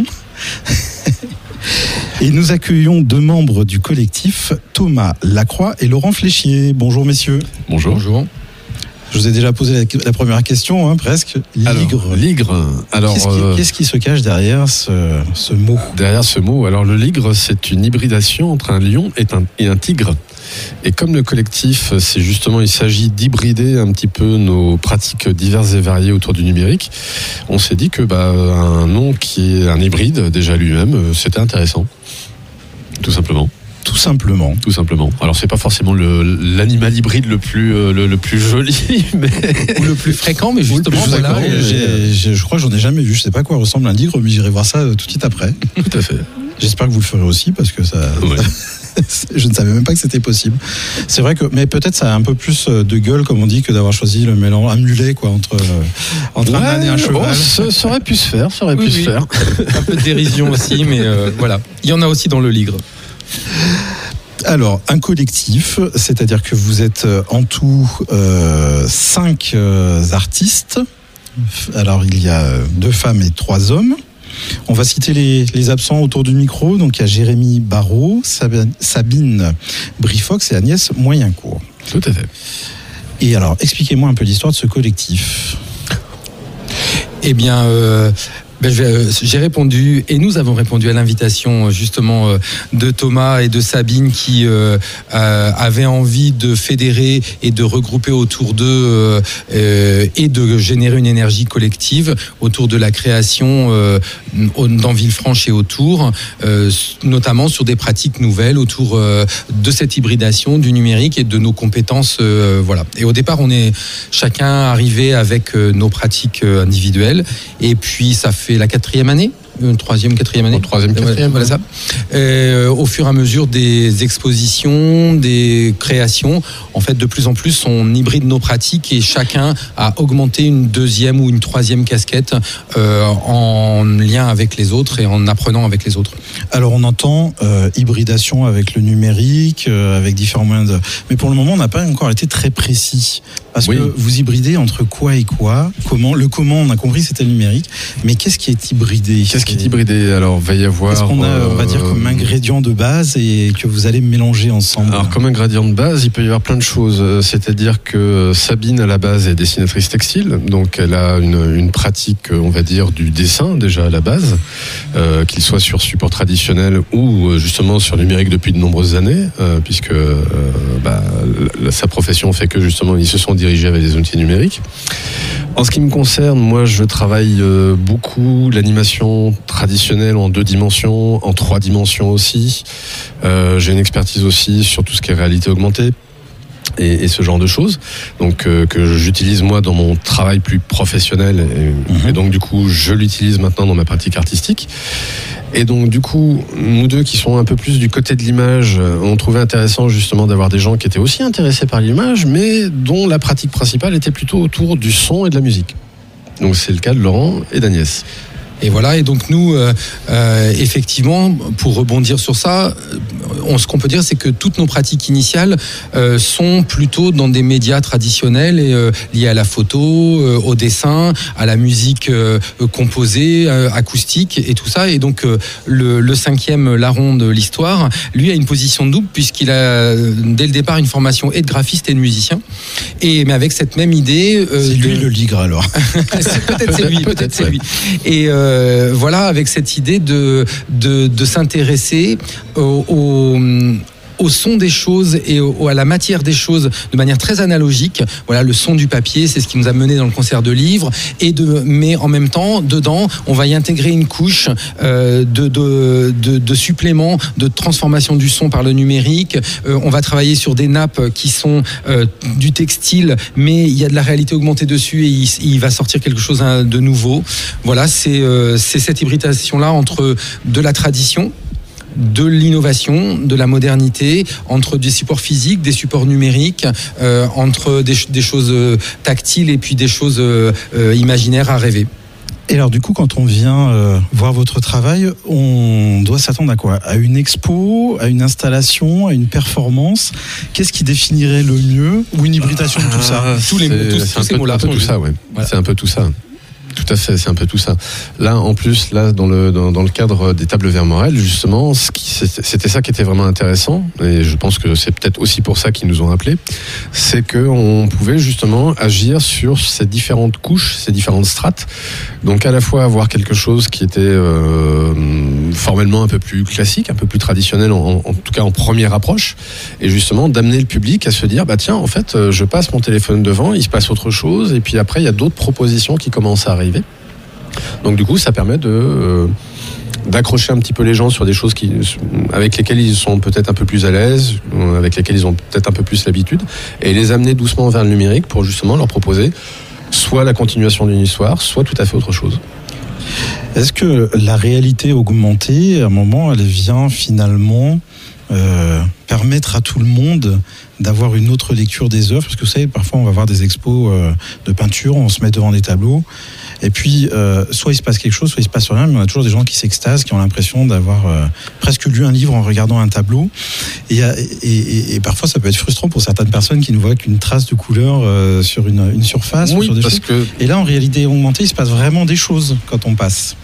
Et nous accueillons deux membres du collectif, Thomas Lacroix et Laurent Fléchier. Bonjour messieurs. Bonjour. Bonjour. Je vous ai déjà posé la, la première question, hein, presque. Ligre. Alors, ligre. Alors, qu'est-ce qui, euh, qu'est-ce qui se cache derrière ce, ce mot ? Derrière ce mot, alors le ligre, c'est une hybridation entre un lion et un, et un tigre. Et comme le collectif, c'est justement, il s'agit d'hybrider un petit peu nos pratiques diverses et variées autour du numérique, on s'est dit que bah, un nom qui est un hybride, déjà lui-même, c'était intéressant. Tout simplement. Tout simplement. Tout simplement. Alors c'est pas forcément le, l'animal hybride le plus euh, le, le plus joli, mais ou le plus fréquent, mais justement plus voilà. J'ai, j'ai, je crois que j'en ai jamais vu. Je sais pas à quoi ressemble un ligre, mais j'irai voir ça tout de suite après. Tout à fait. J'espère que vous le ferez aussi parce que ça. Ouais. Je ne savais même pas que c'était possible. C'est vrai que, mais peut-être ça a un peu plus de gueule, comme on dit, que d'avoir choisi le mélange, un mulet, quoi, entre, entre ouais, un âne et un cheval. Oh, ça, ça aurait pu se faire, ça aurait oui, pu oui. se faire. Un peu de dérision aussi, mais euh, voilà. Il y en a aussi dans le ligre. Alors, un collectif, c'est-à-dire que vous êtes en tout euh, cinq euh, artistes. Alors, il y a deux femmes et trois hommes. On va citer les, les absents autour du micro. Donc, il y a Jérémy Barrault, Sabine, Sabine Brifox et Agnès Moyencourt. Tout à fait. Et alors, expliquez-moi un peu l'histoire de ce collectif. Eh bien... Euh... Ben, j'ai répondu et nous avons répondu à l'invitation justement de Thomas et de Sabine qui euh, avaient envie de fédérer et de regrouper autour d'eux euh, et de générer une énergie collective autour de la création euh, dans Villefranche et autour, euh, notamment sur des pratiques nouvelles autour euh, de cette hybridation du numérique et de nos compétences. Euh, voilà. Et au départ, on est chacun arrivé avec euh, nos pratiques individuelles et puis ça fait la quatrième année, une troisième, quatrième année. Oh, troisième, quatrième. Voilà ça. Et, euh, au fur et à mesure des expositions, des créations, en fait, de plus en plus, on hybride nos pratiques et chacun a augmenté une deuxième ou une troisième casquette euh, en lien avec les autres et en apprenant avec les autres. Alors, on entend euh, hybridation avec le numérique, euh, avec différents moyens de... Mais pour le moment, on n'a pas encore été très précis. Parce oui. que vous hybridez entre quoi et quoi ? Comment ? Le comment, on a compris, c'était le numérique. Mais qu'est-ce qui est hybridé ? Qu'est-ce qui est hybridé ? Alors, va y avoir... Qu'est-ce qu'on a, euh, on va dire, comme ingrédient de base et que vous allez mélanger ensemble ? Alors, comme ingrédient de base, il peut y avoir plein de choses. C'est-à-dire que Sabine, à la base, est dessinatrice textile. Donc, elle a une, une pratique, on va dire, du dessin, déjà, à la base. Euh, qu'il soit sur support traditionnel ou, justement, sur numérique depuis de nombreuses années. Euh, puisque euh, bah, la, sa profession fait que, justement, ils se sont dirigé avec des outils numériques. En ce qui me concerne, moi je travaille euh, beaucoup l'animation traditionnelle en deux dimensions, en trois dimensions aussi. Euh, j'ai une expertise aussi sur tout ce qui est réalité augmentée. Et, et ce genre de choses, donc euh, que j'utilise moi dans mon travail plus professionnel, et, mmh. et donc du coup je l'utilise maintenant dans ma pratique artistique. Et donc du coup, nous deux qui sont un peu plus du côté de l'image, on trouvait intéressant justement d'avoir des gens qui étaient aussi intéressés par l'image, mais dont la pratique principale était plutôt autour du son et de la musique. Donc c'est le cas de Laurent et d'Agnès. Et voilà, et donc nous, euh, euh, effectivement, pour rebondir sur ça, on, ce qu'on peut dire, c'est que toutes nos pratiques initiales euh, sont plutôt dans des médias traditionnels et euh, liés à la photo, euh, au dessin, à la musique euh, composée, euh, acoustique et tout ça. Et donc euh, le, le cinquième larron de l'histoire, lui a une position double puisqu'il a dès le départ une formation et de graphiste et de musicien. Et mais avec cette même idée, euh, c'est lui de... le ligre alors. c'est, peut-être c'est lui, peut-être, peut-être c'est lui. Et euh, Euh, voilà, avec cette idée de, de, de s'intéresser au, au, au son des choses et au, à la matière des choses de manière très analogique. Voilà, le son du papier, c'est ce qui nous a mené dans le concert de livres. Et de, mais en même temps, dedans, on va y intégrer une couche euh, de, de, de, de supplément, de transformation du son par le numérique. Euh, on va travailler sur des nappes qui sont euh, du textile, mais il y a de la réalité augmentée dessus et il, il va sortir quelque chose de nouveau. Voilà, c'est, euh, c'est cette hybridation-là entre de la tradition, de l'innovation, de la modernité, entre des supports physiques, des supports numériques, euh, entre des, des choses tactiles et puis des choses euh, imaginaires à rêver. Et alors du coup, quand on vient euh, voir votre travail, on doit s'attendre à quoi ? À une expo, à une installation, à une performance ? Qu'est-ce qui définirait le mieux ? Ou une hybridation de tout ça ? Tous les mots, tous, c'est tous un ces peu, mots-là. un peu tout ça, ouais. Voilà. C'est un peu tout ça. Tout à fait, c'est un peu tout ça. Là, en plus, là, dans le dans, dans le cadre des tables Vermorel, justement, ce qui, c'était ça qui était vraiment intéressant, et je pense que c'est peut-être aussi pour ça qu'ils nous ont appelés, c'est que on pouvait justement agir sur ces différentes couches, ces différentes strates. Donc, à la fois avoir quelque chose qui était euh, formellement un peu plus classique, un peu plus traditionnel, en, en tout cas en première approche, et justement d'amener le public à se dire, bah tiens, en fait, je passe mon téléphone devant, il se passe autre chose, et puis après, il y a d'autres propositions qui commencent à arriver. Donc du coup, ça permet de euh, d'accrocher un petit peu les gens sur des choses qui, avec lesquelles ils sont peut-être un peu plus à l'aise, avec lesquelles ils ont peut-être un peu plus l'habitude, et les amener doucement vers le numérique pour justement leur proposer soit la continuation d'une histoire, soit tout à fait autre chose. Est-ce que la réalité augmentée, à un moment, elle vient finalement euh, permettre à tout le monde d'avoir une autre lecture des œuvres ? Parce que vous savez, parfois on va voir des expos euh, de peinture, on se met devant des tableaux, et puis euh, soit il se passe quelque chose, soit il se passe rien, mais on a toujours des gens qui s'extasient, qui ont l'impression d'avoir euh, presque lu un livre en regardant un tableau. Et, et, et, et parfois ça peut être frustrant pour certaines personnes qui ne voient qu'une trace de couleur euh, sur une, une surface. Oui, ou sur des parce choses. que... Et là, en réalité augmentée, il se passe vraiment des choses quand on passe.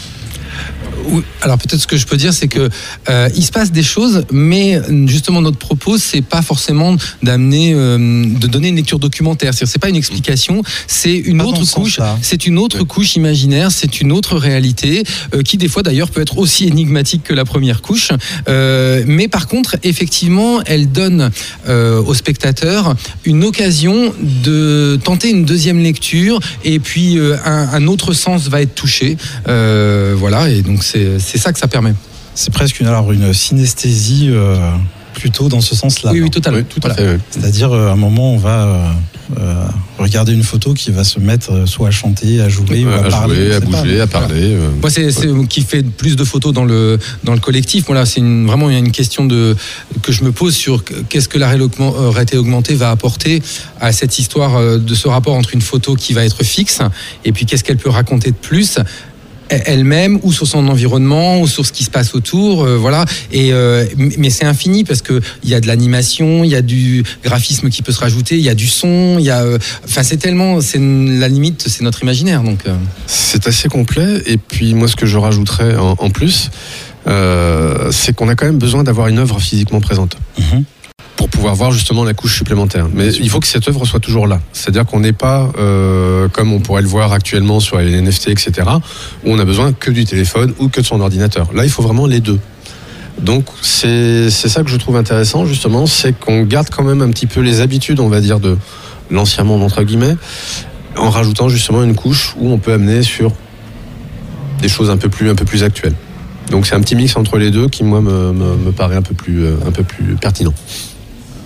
Alors peut-être ce que je peux dire, c'est que euh, il se passe des choses, mais justement notre propos, c'est pas forcément d'amener, euh, de donner une lecture documentaire. C'est-à-dire, c'est pas une explication, c'est une pas autre couche, c'est une autre oui. couche imaginaire, c'est une autre réalité euh, qui des fois d'ailleurs peut être aussi énigmatique que la première couche. Euh, mais par contre, effectivement, elle donne euh, aux spectateurs une occasion de tenter une deuxième lecture, et puis euh, un, un autre sens va être touché. Euh, voilà, et donc c'est C'est, c'est ça que ça permet. C'est presque une, alors une synesthésie euh, plutôt dans ce sens-là. Oui, oui, totalement. Oui, tout voilà. à fait, oui. C'est-à-dire, euh, à un moment, on va euh, euh, regarder une photo qui va se mettre euh, soit à chanter, à jouer, euh, ou à, à parler. Jouer, à bouger, pas. à parler. Euh... Moi, c'est, c'est ouais. qui fait plus de photos dans le, dans le collectif. Voilà, c'est une, vraiment une question de, que je me pose sur qu'est-ce que la réalité augmentée va apporter à cette histoire de ce rapport entre une photo qui va être fixe et puis qu'est-ce qu'elle peut raconter de plus elle-même ou sur son environnement ou sur ce qui se passe autour, euh, voilà. Et euh, mais c'est infini parce que il y a de l'animation, il y a du graphisme qui peut se rajouter, il y a du son, il y a, enfin euh, c'est tellement, c'est la limite, c'est notre imaginaire donc. Euh. C'est assez complet. Et puis moi, ce que je rajouterais en, en plus, euh, c'est qu'on a quand même besoin d'avoir une œuvre physiquement présente. Mm-hmm. Pour pouvoir voir justement la couche supplémentaire. Mais il faut que cette œuvre soit toujours là. C'est-à-dire qu'on n'est pas, euh, comme on pourrait le voir actuellement sur les N F T, et cetera, où on a besoin que du téléphone ou que de son ordinateur. Là, il faut vraiment les deux. Donc, c'est, c'est ça que je trouve intéressant, justement, c'est qu'on garde quand même un petit peu les habitudes, on va dire, de l'ancien monde, entre guillemets, en rajoutant justement une couche où on peut amener sur des choses un peu plus, un peu plus actuelles. Donc, c'est un petit mix entre les deux qui, moi, me, me, me paraît un peu plus, un peu plus pertinent.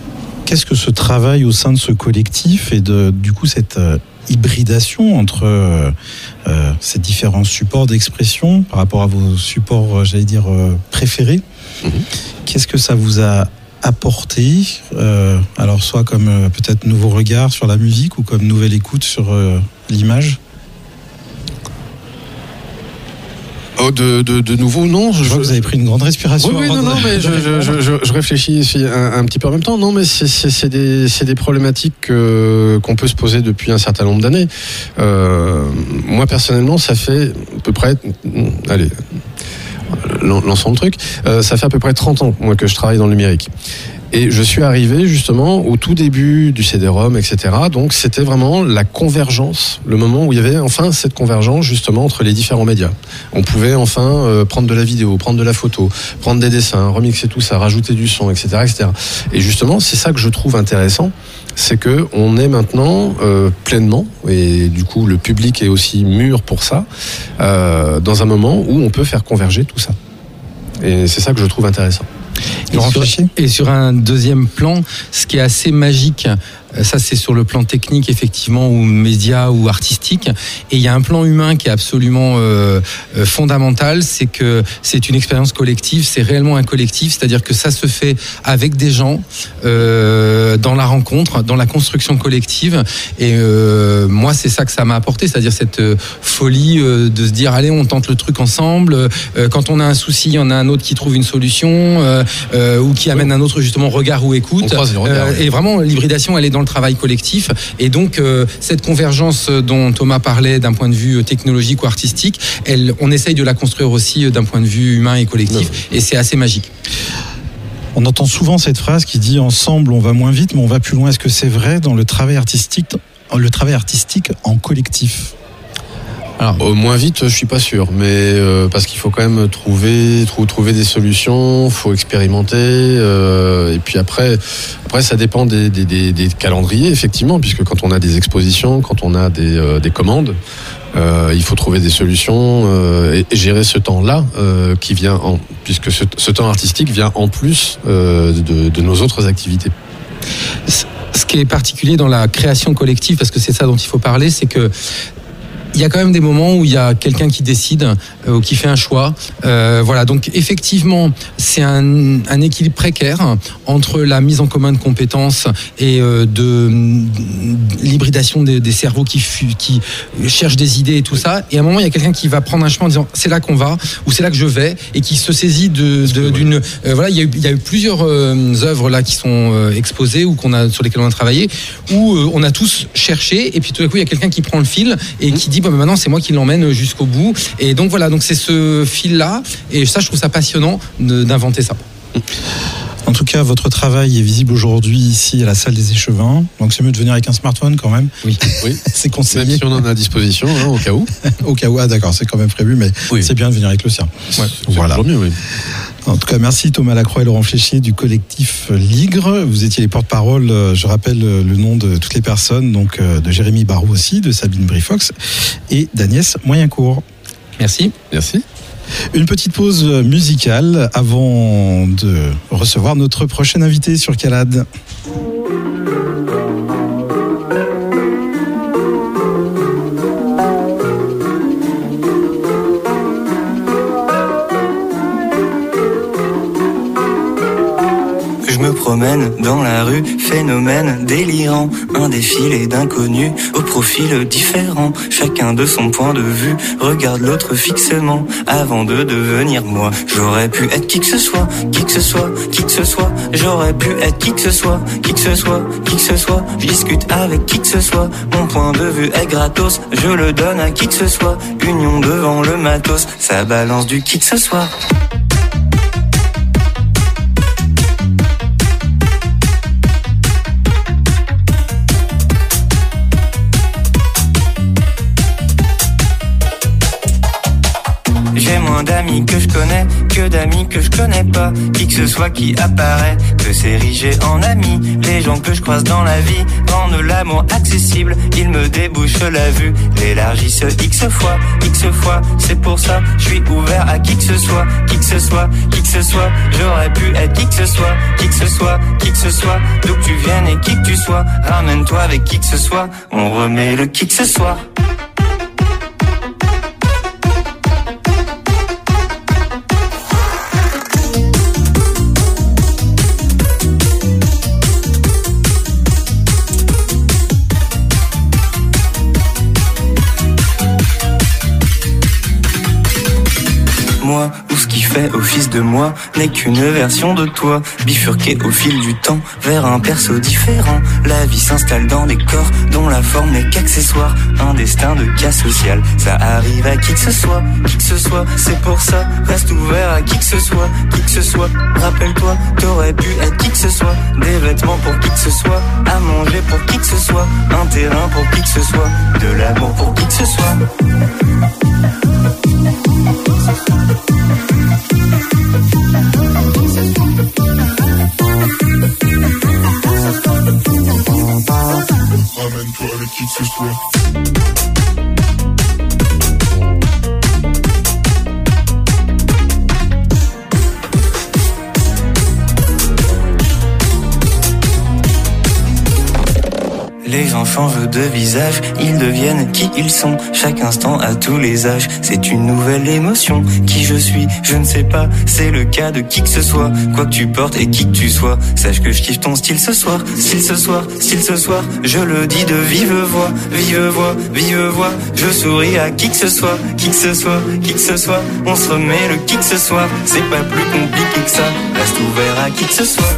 qu'est-ce que ce travail au sein de ce collectif et de, du coup, cette euh, hybridation entre euh, euh, ces différents supports d'expression par rapport à vos supports, euh, j'allais dire, euh, préférés, mmh. Qu'est-ce que ça vous a apporté, euh, alors soit comme euh, peut-être nouveau regard sur la musique ou comme nouvelle écoute sur euh, l'image? Oh, de, de, de nouveau, non. Je, je vois que vous avez pris une grande respiration. Oui, oui non, non, mais je, je, je, je réfléchis un, un petit peu en même temps. Non, mais c'est, c'est, c'est, des, c'est des problématiques que, qu'on peut se poser depuis un certain nombre d'années. Euh, moi, personnellement, ça fait à peu près... Allez... l'ensemble truc, euh, ça fait à peu près trente ans moi, que je travaille dans le numérique. Et je suis arrivé justement au tout début du C D-ROM, et cetera. Donc c'était vraiment la convergence, le moment où il y avait enfin cette convergence justement entre les différents médias. On pouvait enfin euh, prendre de la vidéo, prendre de la photo, prendre des dessins, remixer tout ça, rajouter du son, et cetera, et cetera. Et justement, c'est ça que je trouve intéressant, c'est que on est maintenant euh, pleinement, et du coup le public est aussi mûr pour ça, euh, dans un moment où on peut faire converger tout ça. Et c'est ça que je trouve intéressant. Et sur, et sur un deuxième plan, ce qui est assez magique, ça c'est sur le plan technique effectivement, ou média ou artistique, et il y a un plan humain qui est absolument euh, fondamental, c'est que c'est une expérience collective, c'est réellement un collectif, c'est-à-dire que ça se fait avec des gens, euh, dans la rencontre, dans la construction collective, et euh, moi c'est ça que ça m'a apporté, c'est-à-dire cette folie euh, de se dire allez on tente le truc ensemble, euh, quand on a un souci il y en a un autre qui trouve une solution, euh, euh, ou qui amène un autre justement regard ou écoute, regard, euh, oui. Et vraiment l'hybridation elle est dans le travail collectif, et donc euh, cette convergence dont Thomas parlait d'un point de vue technologique ou artistique, elle, on essaye de la construire aussi d'un point de vue humain et collectif, non. Et c'est assez magique. On entend souvent cette phrase qui dit ensemble on va moins vite mais on va plus loin. Est-ce que c'est vrai dans le travail artistique, le travail artistique en collectif? Alors, euh, moins vite, je suis pas sûr, mais euh, parce qu'il faut quand même trouver, trou, trouver des solutions, faut expérimenter, euh, et puis après, après ça dépend des, des, des, des calendriers effectivement, puisque quand on a des expositions, quand on a des, euh, des commandes, euh, il faut trouver des solutions euh, et, et gérer ce temps-là euh, qui vient, en, puisque ce, ce temps artistique vient en plus euh, de, de nos autres activités. Ce qui est particulier dans la création collective, parce que c'est ça dont il faut parler, c'est que il y a quand même des moments où il y a quelqu'un qui décide euh, ou qui fait un choix. Euh, voilà, donc effectivement, c'est un, un équilibre précaire entre la mise en commun de compétences et euh, de, de l'hybridation des, des cerveaux qui, qui cherchent des idées et tout ça. Et à un moment, il y a quelqu'un qui va prendre un chemin en disant c'est là qu'on va ou c'est là que je vais, et qui se saisit de, de, d'une. Euh, voilà, il y a eu, il y a eu plusieurs euh, œuvres là qui sont euh, exposées ou qu'on a sur lesquelles on a travaillé, où euh, on a tous cherché, et puis tout à coup, il y a quelqu'un qui prend le fil et qui dit bon, ben maintenant c'est moi qui l'emmène jusqu'au bout. Et donc voilà, donc c'est ce fil-là, et ça je trouve ça passionnant de, d'inventer ça. En tout cas, votre travail est visible aujourd'hui ici à la salle des Échevins. Donc c'est mieux de venir avec un smartphone quand même. Oui, oui. C'est conseillé. Même si on en a à disposition, hein, au cas où. Au cas où, ah d'accord, c'est quand même prévu, mais oui. C'est bien de venir avec le sien. Ouais, voilà. C'est toujours mieux, oui. En tout cas, merci Thomas Lacroix et Laurent Fléchier du collectif Ligre. Vous étiez les porte-parole, je rappelle le nom de toutes les personnes, donc de Jérémy Barou aussi, de Sabine Brifox et d'Agnès Moyencourt. Merci. Merci. Une petite pause musicale avant de recevoir notre prochain invité sur Calade. Me promène dans la rue, phénomène délirant, un défilé d'inconnus au profil différent, chacun de son point de vue, regarde l'autre fixement avant de devenir moi. J'aurais pu être qui que ce soit, qui que ce soit, qui que ce soit, j'aurais pu être qui que ce soit, qui que ce soit, qui que ce soit, je discute avec qui que ce soit, mon point de vue est gratos, je le donne à qui que ce soit, union devant le matos, ça balance du qui que ce soit. J'ai moins d'amis que je connais que que d'amis que je connais pas. Qui que ce soit qui apparaît, que s'ériger en ami. Les gens que je croise dans la vie rendent l'amour accessible. Ils me débouchent la vue, l'élargissent X fois, X fois. C'est pour ça, je suis ouvert à qui que ce soit, qui que ce soit, qui que ce soit. J'aurais pu être qui que ce soit, qui que ce soit, qui que ce soit. D'où que tu viennes et qui que tu sois, ramène-toi avec qui que ce soit. On remet le qui que ce soit. Moi, ou ce qui fait office de moi n'est qu'une version de toi, bifurquée au fil du temps vers un perso différent. La vie s'installe dans des corps dont la forme n'est qu'accessoire. Un destin de cas social, ça arrive à qui que ce soit, qui que ce soit. C'est pour ça, reste ouvert à qui que ce soit, qui que ce soit. Rappelle-toi, t'aurais pu être qui que ce soit. Des vêtements pour qui que ce soit, à manger pour qui que ce soit, un terrain pour qui que ce soit, de l'amour pour qui que ce soit. Ramène-toi avec qui que ce soit. Les gens changent de visage, ils deviennent qui ils sont. Chaque instant à tous les âges, c'est une nouvelle émotion. Qui je suis, je ne sais pas, c'est le cas de qui que ce soit. Quoi que tu portes et qui que tu sois, sache que je kiffe ton style ce soir. Style ce soir, style ce soir, je le dis de vive voix. Vive voix, vive voix, je souris à qui que ce soit. Qui que ce soit, qui que ce soit, on se remet le qui que ce soit. C'est pas plus compliqué que ça, reste ouvert à qui que ce soit.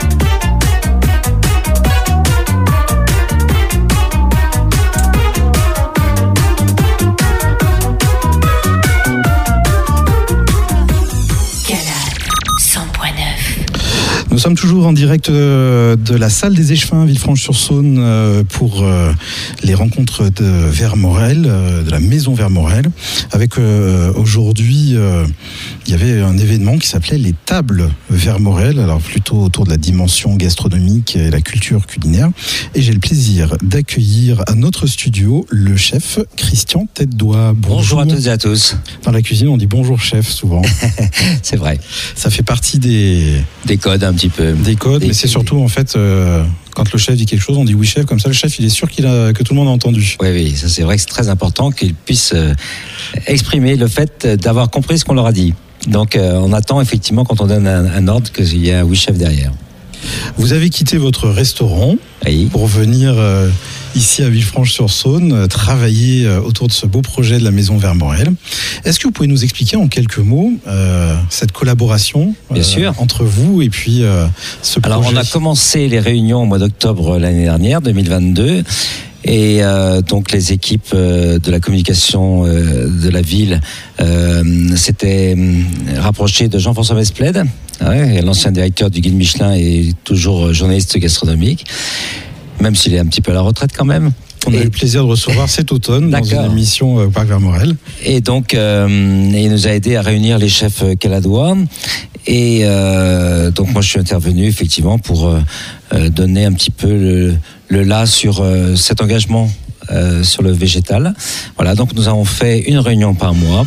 Nous sommes toujours en direct de la salle des Échevins, Villefranche-sur-Saône, pour les rencontres de Vermorel, de la maison Vermorel. Avec aujourd'hui, il y avait un événement qui s'appelait les tables Vermorel, alors plutôt autour de la dimension gastronomique et la culture culinaire. Et j'ai le plaisir d'accueillir à notre studio le chef Christian Tête-Doigt. Bonjour. Bonjour à toutes et à tous. Dans la cuisine, on dit bonjour chef souvent. C'est vrai. Ça fait partie des... Des codes un petit peu. Des codes, des... mais c'est surtout en fait... Euh... Quand le chef dit quelque chose, on dit oui chef, comme ça le chef il est sûr qu'il a, que tout le monde a entendu. Oui, oui, ça c'est vrai que c'est très important qu'il puisse euh, exprimer le fait d'avoir compris ce qu'on leur a dit. Donc euh, on attend effectivement quand on donne un, un ordre qu'il y ait un oui chef derrière. Vous avez quitté votre restaurant oui. pour venir euh, ici à Villefranche-sur-Saône euh, travailler euh, autour de ce beau projet de la maison Vermorel. Est-ce que vous pouvez nous expliquer en quelques mots euh, cette collaboration Bien euh, sûr. entre vous et puis euh, ce projet? Alors on a commencé les réunions au mois d'octobre l'année dernière, deux mille vingt-deux. Et euh, donc les équipes euh, de la communication euh, de la ville euh, s'étaient rapprochées de Jean-François Mesplède, ouais, l'ancien directeur du Guide Michelin et toujours journaliste gastronomique, même s'il est un petit peu à la retraite quand même. On a eu le plaisir de recevoir cet automne dans une émission au Parc Vermorel. Et donc, euh, il nous a aidé à réunir les chefs caladois. Et euh, donc, moi, je suis intervenu effectivement pour euh, donner un petit peu le, le là sur euh, cet engagement euh, sur le végétal. Voilà, donc nous avons fait une réunion par mois.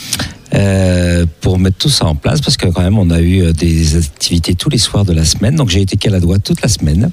Euh, pour mettre tout ça en place, parce que quand même on a eu des activités tous les soirs de la semaine, donc j'ai été caladois toute la semaine.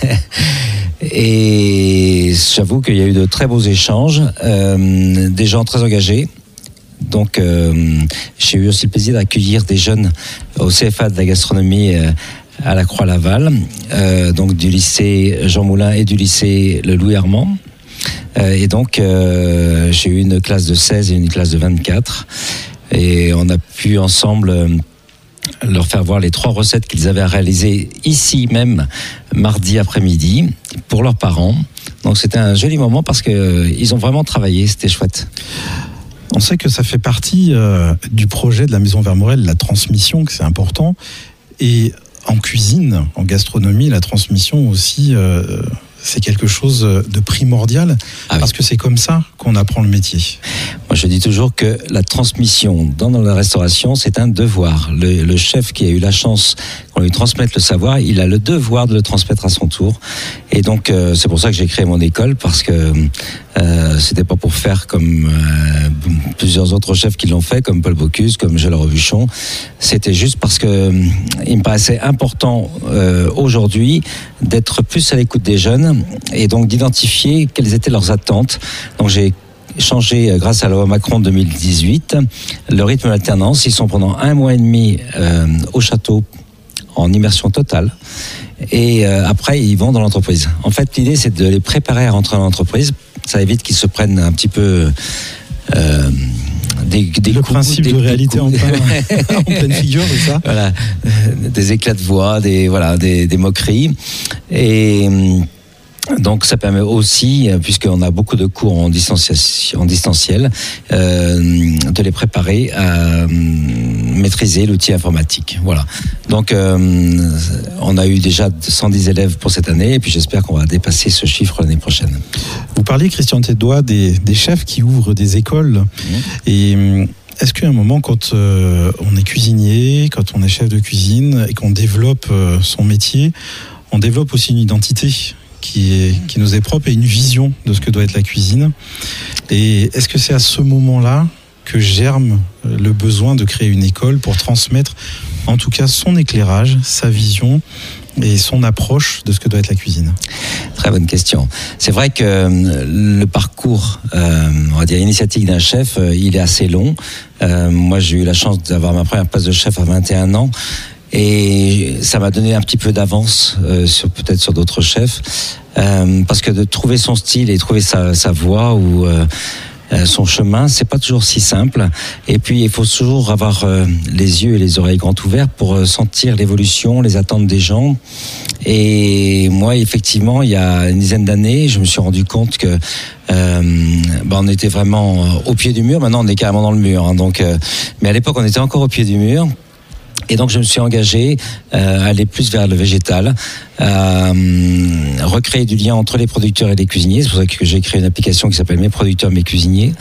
Et j'avoue qu'il y a eu de très beaux échanges, euh, des gens très engagés. Donc euh, j'ai eu aussi le plaisir d'accueillir des jeunes au C F A de la gastronomie euh, à la Croix-Laval, euh, donc du lycée Jean Moulin et du lycée Le Louis Armand. Euh, et donc euh, j'ai eu une classe de seize et une classe de vingt-quatre. Et on a pu ensemble euh, leur faire voir les trois recettes qu'ils avaient réalisées ici même, mardi après-midi, pour leurs parents. Donc c'était un joli moment parce qu'ils euh, ont vraiment travaillé, c'était chouette. On sait que ça fait partie euh, du projet de la Maison Vermorel, la transmission, que c'est important. Et en cuisine, en gastronomie, la transmission aussi... Euh, c'est quelque chose de primordial, ah oui. parce que c'est comme ça qu'on apprend le métier. Moi, je dis toujours que la transmission dans la restauration, c'est un devoir. Le, le chef qui a eu la chance qu'on lui transmette le savoir, il a le devoir de le transmettre à son tour. Et donc, euh, c'est pour ça que j'ai créé mon école, parce que euh, c'était pas pour faire comme euh, plusieurs autres chefs qui l'ont fait, comme Paul Bocuse, comme Gilles Robuchon. C'était juste parce que euh, il me paraissait important euh, aujourd'hui d'être plus à l'écoute des jeunes et donc d'identifier quelles étaient leurs attentes. Donc j'ai changé, grâce à la loi Macron deux mille dix-huit, le rythme d'alternance. Ils sont pendant un mois et demi euh, au château en immersion totale. Et euh, après, ils vont dans l'entreprise. En fait, l'idée, c'est de les préparer à rentrer dans l'entreprise. Ça évite qu'ils se prennent un petit peu... Euh, Des, des le coups, principe des, de réalité en, plein, en pleine figure, c'est ça? Voilà, des éclats de voix, des voilà, des, des moqueries, et donc ça permet aussi, puisqu'on a beaucoup de cours en distanciel, en distanciel euh, de les préparer à maîtriser l'outil informatique. Voilà. Donc euh, on a eu déjà cent dix élèves pour cette année, et puis j'espère qu'on va dépasser ce chiffre l'année prochaine. Vous parliez, Christian Tédois, des, des chefs qui ouvrent des écoles. Mmh. Et est-ce qu'à un moment, quand euh, on est cuisinier, quand on est chef de cuisine et qu'on développe euh, son métier, on développe aussi une identité qui, est, qui nous est propre et une vision de ce que doit être la cuisine. Et est-ce que c'est à ce moment-là que germe le besoin de créer une école pour transmettre en tout cas son éclairage, sa vision et son approche de ce que doit être la cuisine? Très bonne question. C'est vrai que le parcours, euh, on va dire initiatique d'un chef, euh, il est assez long. Euh, moi, j'ai eu la chance d'avoir ma première place de chef à vingt et un ans. Et ça m'a donné un petit peu d'avance euh, sur peut-être sur d'autres chefs, euh, parce que de trouver son style et trouver sa, sa voie ou euh, son chemin, c'est pas toujours si simple. Et puis il faut toujours avoir euh, les yeux et les oreilles grands ouverts pour euh, sentir l'évolution, les attentes des gens. Et moi, effectivement, il y a une dizaine d'années, je me suis rendu compte que euh, bah, on était vraiment au pied du mur. Maintenant, on est carrément dans le mur. Hein, donc, euh, mais à l'époque, on était encore au pied du mur. Et donc je me suis engagé euh, à aller plus vers le végétal, à euh, recréer du lien entre les producteurs et les cuisiniers. C'est pour ça que j'ai créé une application qui s'appelle Mes producteurs, mes cuisiniers.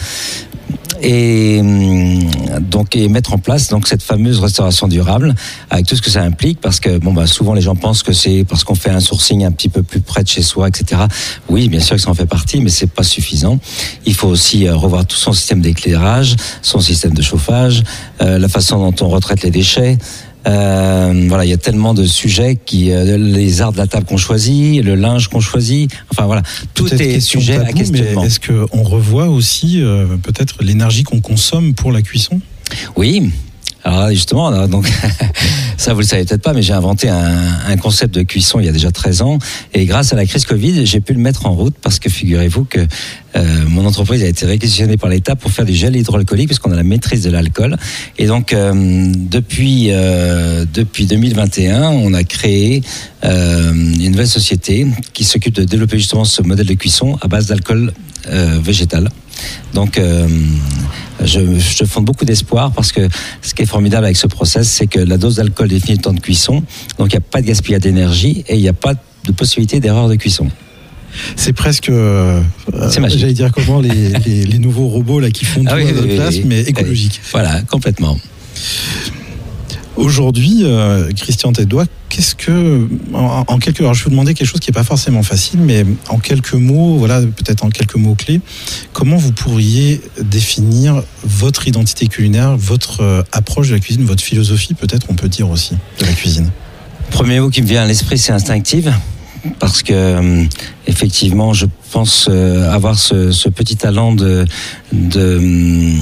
Et donc et mettre en place donc cette fameuse restauration durable avec tout ce que ça implique, parce que bon bah souvent les gens pensent que c'est parce qu'on fait un sourcing un petit peu plus près de chez soi, et cetera. Oui, bien sûr que ça en fait partie, mais c'est pas suffisant. Il faut aussi revoir tout son système d'éclairage, son système de chauffage, euh, la façon dont on retraite les déchets. Euh, voilà, il y a tellement de sujets qui, euh, les arts de la table qu'on choisit, le linge qu'on choisit, enfin voilà, tout peut-être est sujet tabou, à questionnement. Mais est-ce qu'on revoit aussi euh, peut-être l'énergie qu'on consomme pour la cuisson? Oui. Alors justement, alors, donc ça vous le savez peut-être pas, mais j'ai inventé un, un concept de cuisson il y a déjà treize ans, et grâce à la crise Covid, j'ai pu le mettre en route, parce que figurez-vous que euh, mon entreprise a été réquisitionnée par l'État pour faire du gel hydroalcoolique, puisqu'on a la maîtrise de l'alcool. Et donc euh, depuis euh, depuis deux mille vingt et un, on a créé euh, une nouvelle société qui s'occupe de développer justement ce modèle de cuisson à base d'alcool euh, végétal. Donc euh, je, je fonde beaucoup d'espoir, parce que ce qui est formidable avec ce process, c'est que la dose d'alcool définit le temps de cuisson, donc il n'y a pas de gaspillage d'énergie et il n'y a pas de possibilité d'erreur de cuisson. C'est presque, euh, j'allais dire comment, les, les, les nouveaux robots là qui font tout ah oui, à notre oui, place, oui, mais écologique. Voilà, complètement. Aujourd'hui, euh, Christian Tédois, qu'est-ce que, en, en quelques, alors je vais vous demander quelque chose qui n'est pas forcément facile, mais en quelques mots, voilà, peut-être en quelques mots clés, comment vous pourriez définir votre identité culinaire, votre euh, approche de la cuisine, votre philosophie, peut-être, on peut dire aussi, de la cuisine? Premier mot qui me vient à l'esprit, c'est instinctive, parce que euh, effectivement, je pense euh, avoir ce, ce petit talent de, de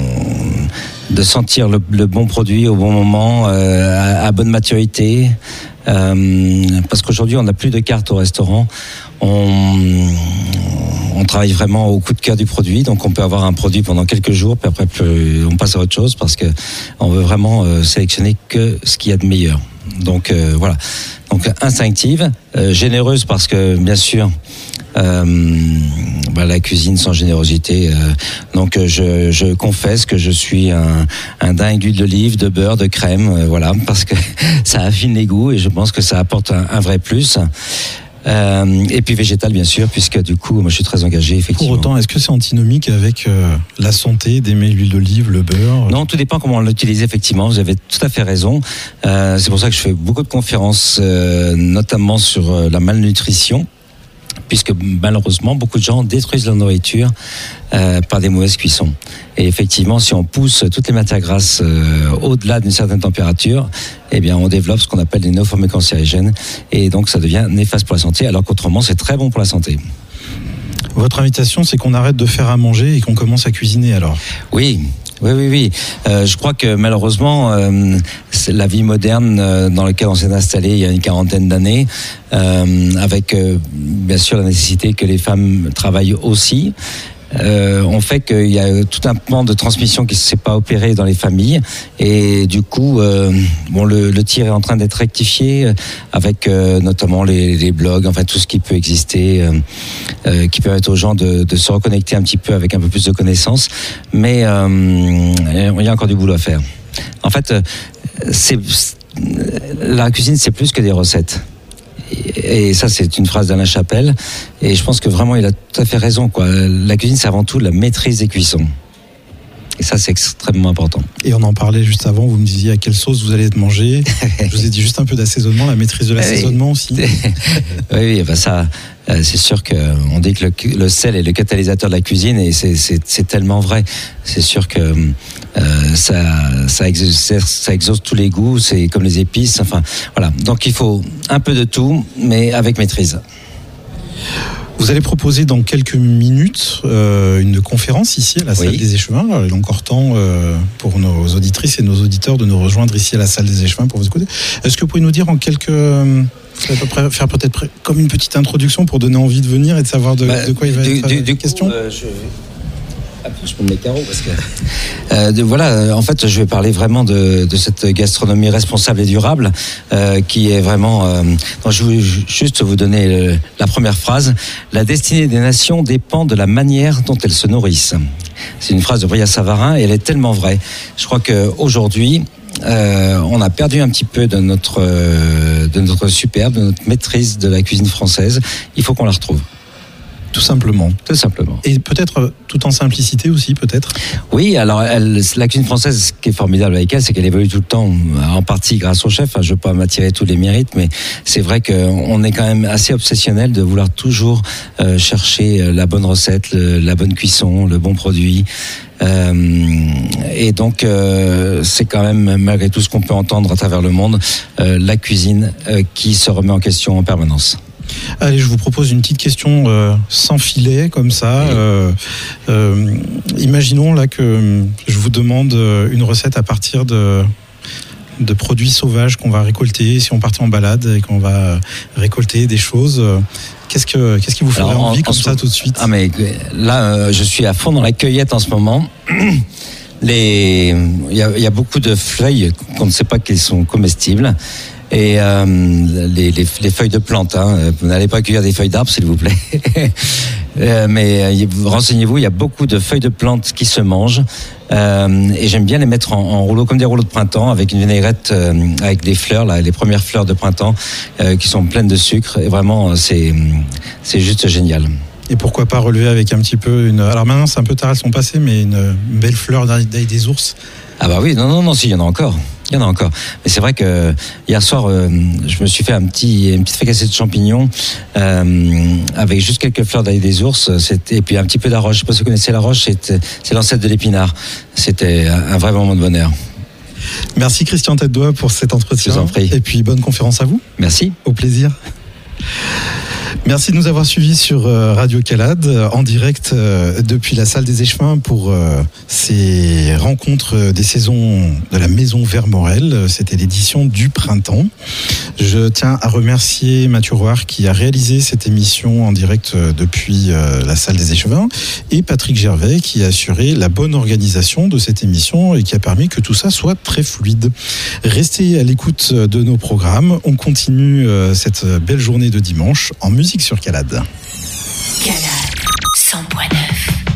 de sentir le, le bon produit au bon moment, euh, à, à bonne maturité, euh, parce qu'aujourd'hui on n'a plus de carte au restaurant. On, on travaille vraiment au coup de cœur du produit, donc on peut avoir un produit pendant quelques jours, puis après plus, on passe à autre chose, parce que on veut vraiment euh, sélectionner que ce qu'il y a de meilleur. Donc euh, voilà. Donc instinctive, euh, généreuse, parce que bien sûr. Euh, bah, la cuisine sans générosité. Euh, donc je, je confesse que je suis un, un dingue d'huile d'olive, de beurre, de crème, euh, voilà, parce que ça affine les goûts et je pense que ça apporte un, un vrai plus. Euh, et puis végétal, bien sûr, puisque du coup, moi, je suis très engagé, effectivement. Pour autant, est-ce que c'est antinomique avec euh, la santé d'aimer l'huile d'olive, le beurre? Non, tout dépend comment on l'utilise, effectivement. Vous avez tout à fait raison. Euh, c'est pour ça que je fais beaucoup de conférences, euh, notamment sur euh, la malnutrition, puisque malheureusement, beaucoup de gens détruisent leur nourriture euh, par des mauvaises cuissons. Et effectivement, si on pousse toutes les matières grasses euh, au-delà d'une certaine température, eh bien, on développe ce qu'on appelle des néoformés cancérigènes, et donc ça devient néfaste pour la santé, alors qu'autrement, c'est très bon pour la santé. Votre invitation, c'est qu'on arrête de faire à manger et qu'on commence à cuisiner, alors? Oui. Oui, oui, oui. Euh, je crois que malheureusement, euh, c'est la vie moderne euh, dans laquelle on s'est installé il y a une quarantaine d'années, euh, avec euh, bien sûr la nécessité que les femmes travaillent aussi, euh, on fait qu'il y a tout un plan de transmission qui ne s'est pas opéré dans les familles, et du coup, euh, bon, le, le tir est en train d'être rectifié avec euh, notamment les, les blogs, enfin tout ce qui peut exister, euh, euh, qui permettent aux gens de, de se reconnecter un petit peu avec un peu plus de connaissances, mais euh, il y a encore du boulot à faire. En fait, c'est, la cuisine, c'est plus que des recettes. Et ça, c'est une phrase d'Alain Chapelle. Et je pense que vraiment, il a tout à fait raison, quoi. La cuisine, c'est avant tout la maîtrise des cuissons. Et ça, c'est extrêmement important. Et on en parlait juste avant, vous me disiez à quelle sauce vous allez être mangé. Je vous ai dit juste un peu d'assaisonnement, la maîtrise de l'assaisonnement aussi. Oui, oui, ben ça, c'est sûr qu'on dit que le, le sel est le catalyseur de la cuisine, et c'est, c'est, c'est tellement vrai. C'est sûr que euh, ça, ça, exauce, ça exauce tous les goûts, c'est comme les épices, enfin, voilà. Donc il faut un peu de tout, mais avec maîtrise. Vous allez proposer dans quelques minutes euh, une conférence ici à la salle oui. des Échevins. Alors, il est encore temps euh, pour nos auditrices et nos auditeurs de nous rejoindre ici à la salle des Échevins pour vous écouter. Est-ce que vous pouvez nous dire en quelques... Euh, faire peut-être comme une petite introduction pour donner envie de venir et de savoir de, bah, de quoi il va du, être du, du question coup, euh, je... Après, je prends mes carreaux parce que euh, de, voilà. En fait, je vais parler vraiment de, de cette gastronomie responsable et durable euh, qui est vraiment. Euh, non, je vais juste vous donner le, la première phrase. La destinée des nations dépend de la manière dont elles se nourrissent. C'est une phrase de Brillat Savarin et elle est tellement vraie. Je crois que aujourd'hui. Euh, on a perdu un petit peu de notre, euh, de notre superbe, de notre maîtrise de la cuisine française. Il faut qu'on la retrouve. Tout simplement. Tout simplement. Et peut-être tout en simplicité aussi, peut-être. Oui, alors elle, la cuisine française, ce qui est formidable avec elle, c'est qu'elle évolue tout le temps, en partie grâce au chef. Enfin, je ne veux pas m'attirer tous les mérites, mais c'est vrai qu'on est quand même assez obsessionnel de vouloir toujours euh, chercher la bonne recette, le, la bonne cuisson, le bon produit. Euh, et donc euh, c'est quand même, malgré tout ce qu'on peut entendre à travers le monde, euh, la cuisine euh, qui se remet en question en permanence. Allez, je vous propose une petite question euh, sans filet, comme ça. Oui. Euh, euh, imaginons là que je vous demande une recette à partir de, de produits sauvages qu'on va récolter. Si on partait en balade et qu'on va récolter des choses, qu'est-ce, que, qu'est-ce qui vous ferait Alors, envie en, comme en ça tout de suite? Ah mais là, euh, je suis à fond dans la cueillette en ce moment. Les, il y a, il y a beaucoup de feuilles qu'on ne sait pas qu'elles sont comestibles. Et euh, les, les, les feuilles de plantes, hein. Vous n'allez pas cueillir des feuilles d'arbres, s'il vous plaît. euh, mais euh, renseignez-vous, il y a beaucoup de feuilles de plantes qui se mangent. Euh, et j'aime bien les mettre en, en rouleau, comme des rouleaux de printemps, avec une vinaigrette, euh, avec des fleurs, là, les premières fleurs de printemps, euh, qui sont pleines de sucre. Et vraiment, c'est, c'est juste génial. Et pourquoi pas relever avec un petit peu une... Alors maintenant, c'est un peu tard, elles sont passées, mais une, une belle fleur d'ail des ours. Ah bah oui, non, non, non, si, il y en a encore. Il y en a encore. Mais c'est vrai que hier soir, euh, je me suis fait un petit, une petite fricassée de champignons euh, avec juste quelques fleurs d'ail des ours, et puis un petit peu d'arroche. Je ne sais pas si vous connaissez l'arroche, c'est, c'est l'ancêtre de l'épinard. C'était un vrai moment de bonheur. Merci Christian Tête-Doigt pour cet entretien. Je vous en prie. Et puis bonne conférence à vous. Merci. Au plaisir. Merci de nous avoir suivis sur Radio Calade, en direct depuis la salle des Échevins pour ces rencontres des saisons de la Maison Vermorel. C'était l'édition du printemps. Je tiens à remercier Mathieu Roire qui a réalisé cette émission en direct depuis la salle des Échevins et Patrick Gervais qui a assuré la bonne organisation de cette émission et qui a permis que tout ça soit très fluide. Restez à l'écoute de nos programmes. On continue cette belle journée de dimanche en musique sur Calade. Calade cent point neuf.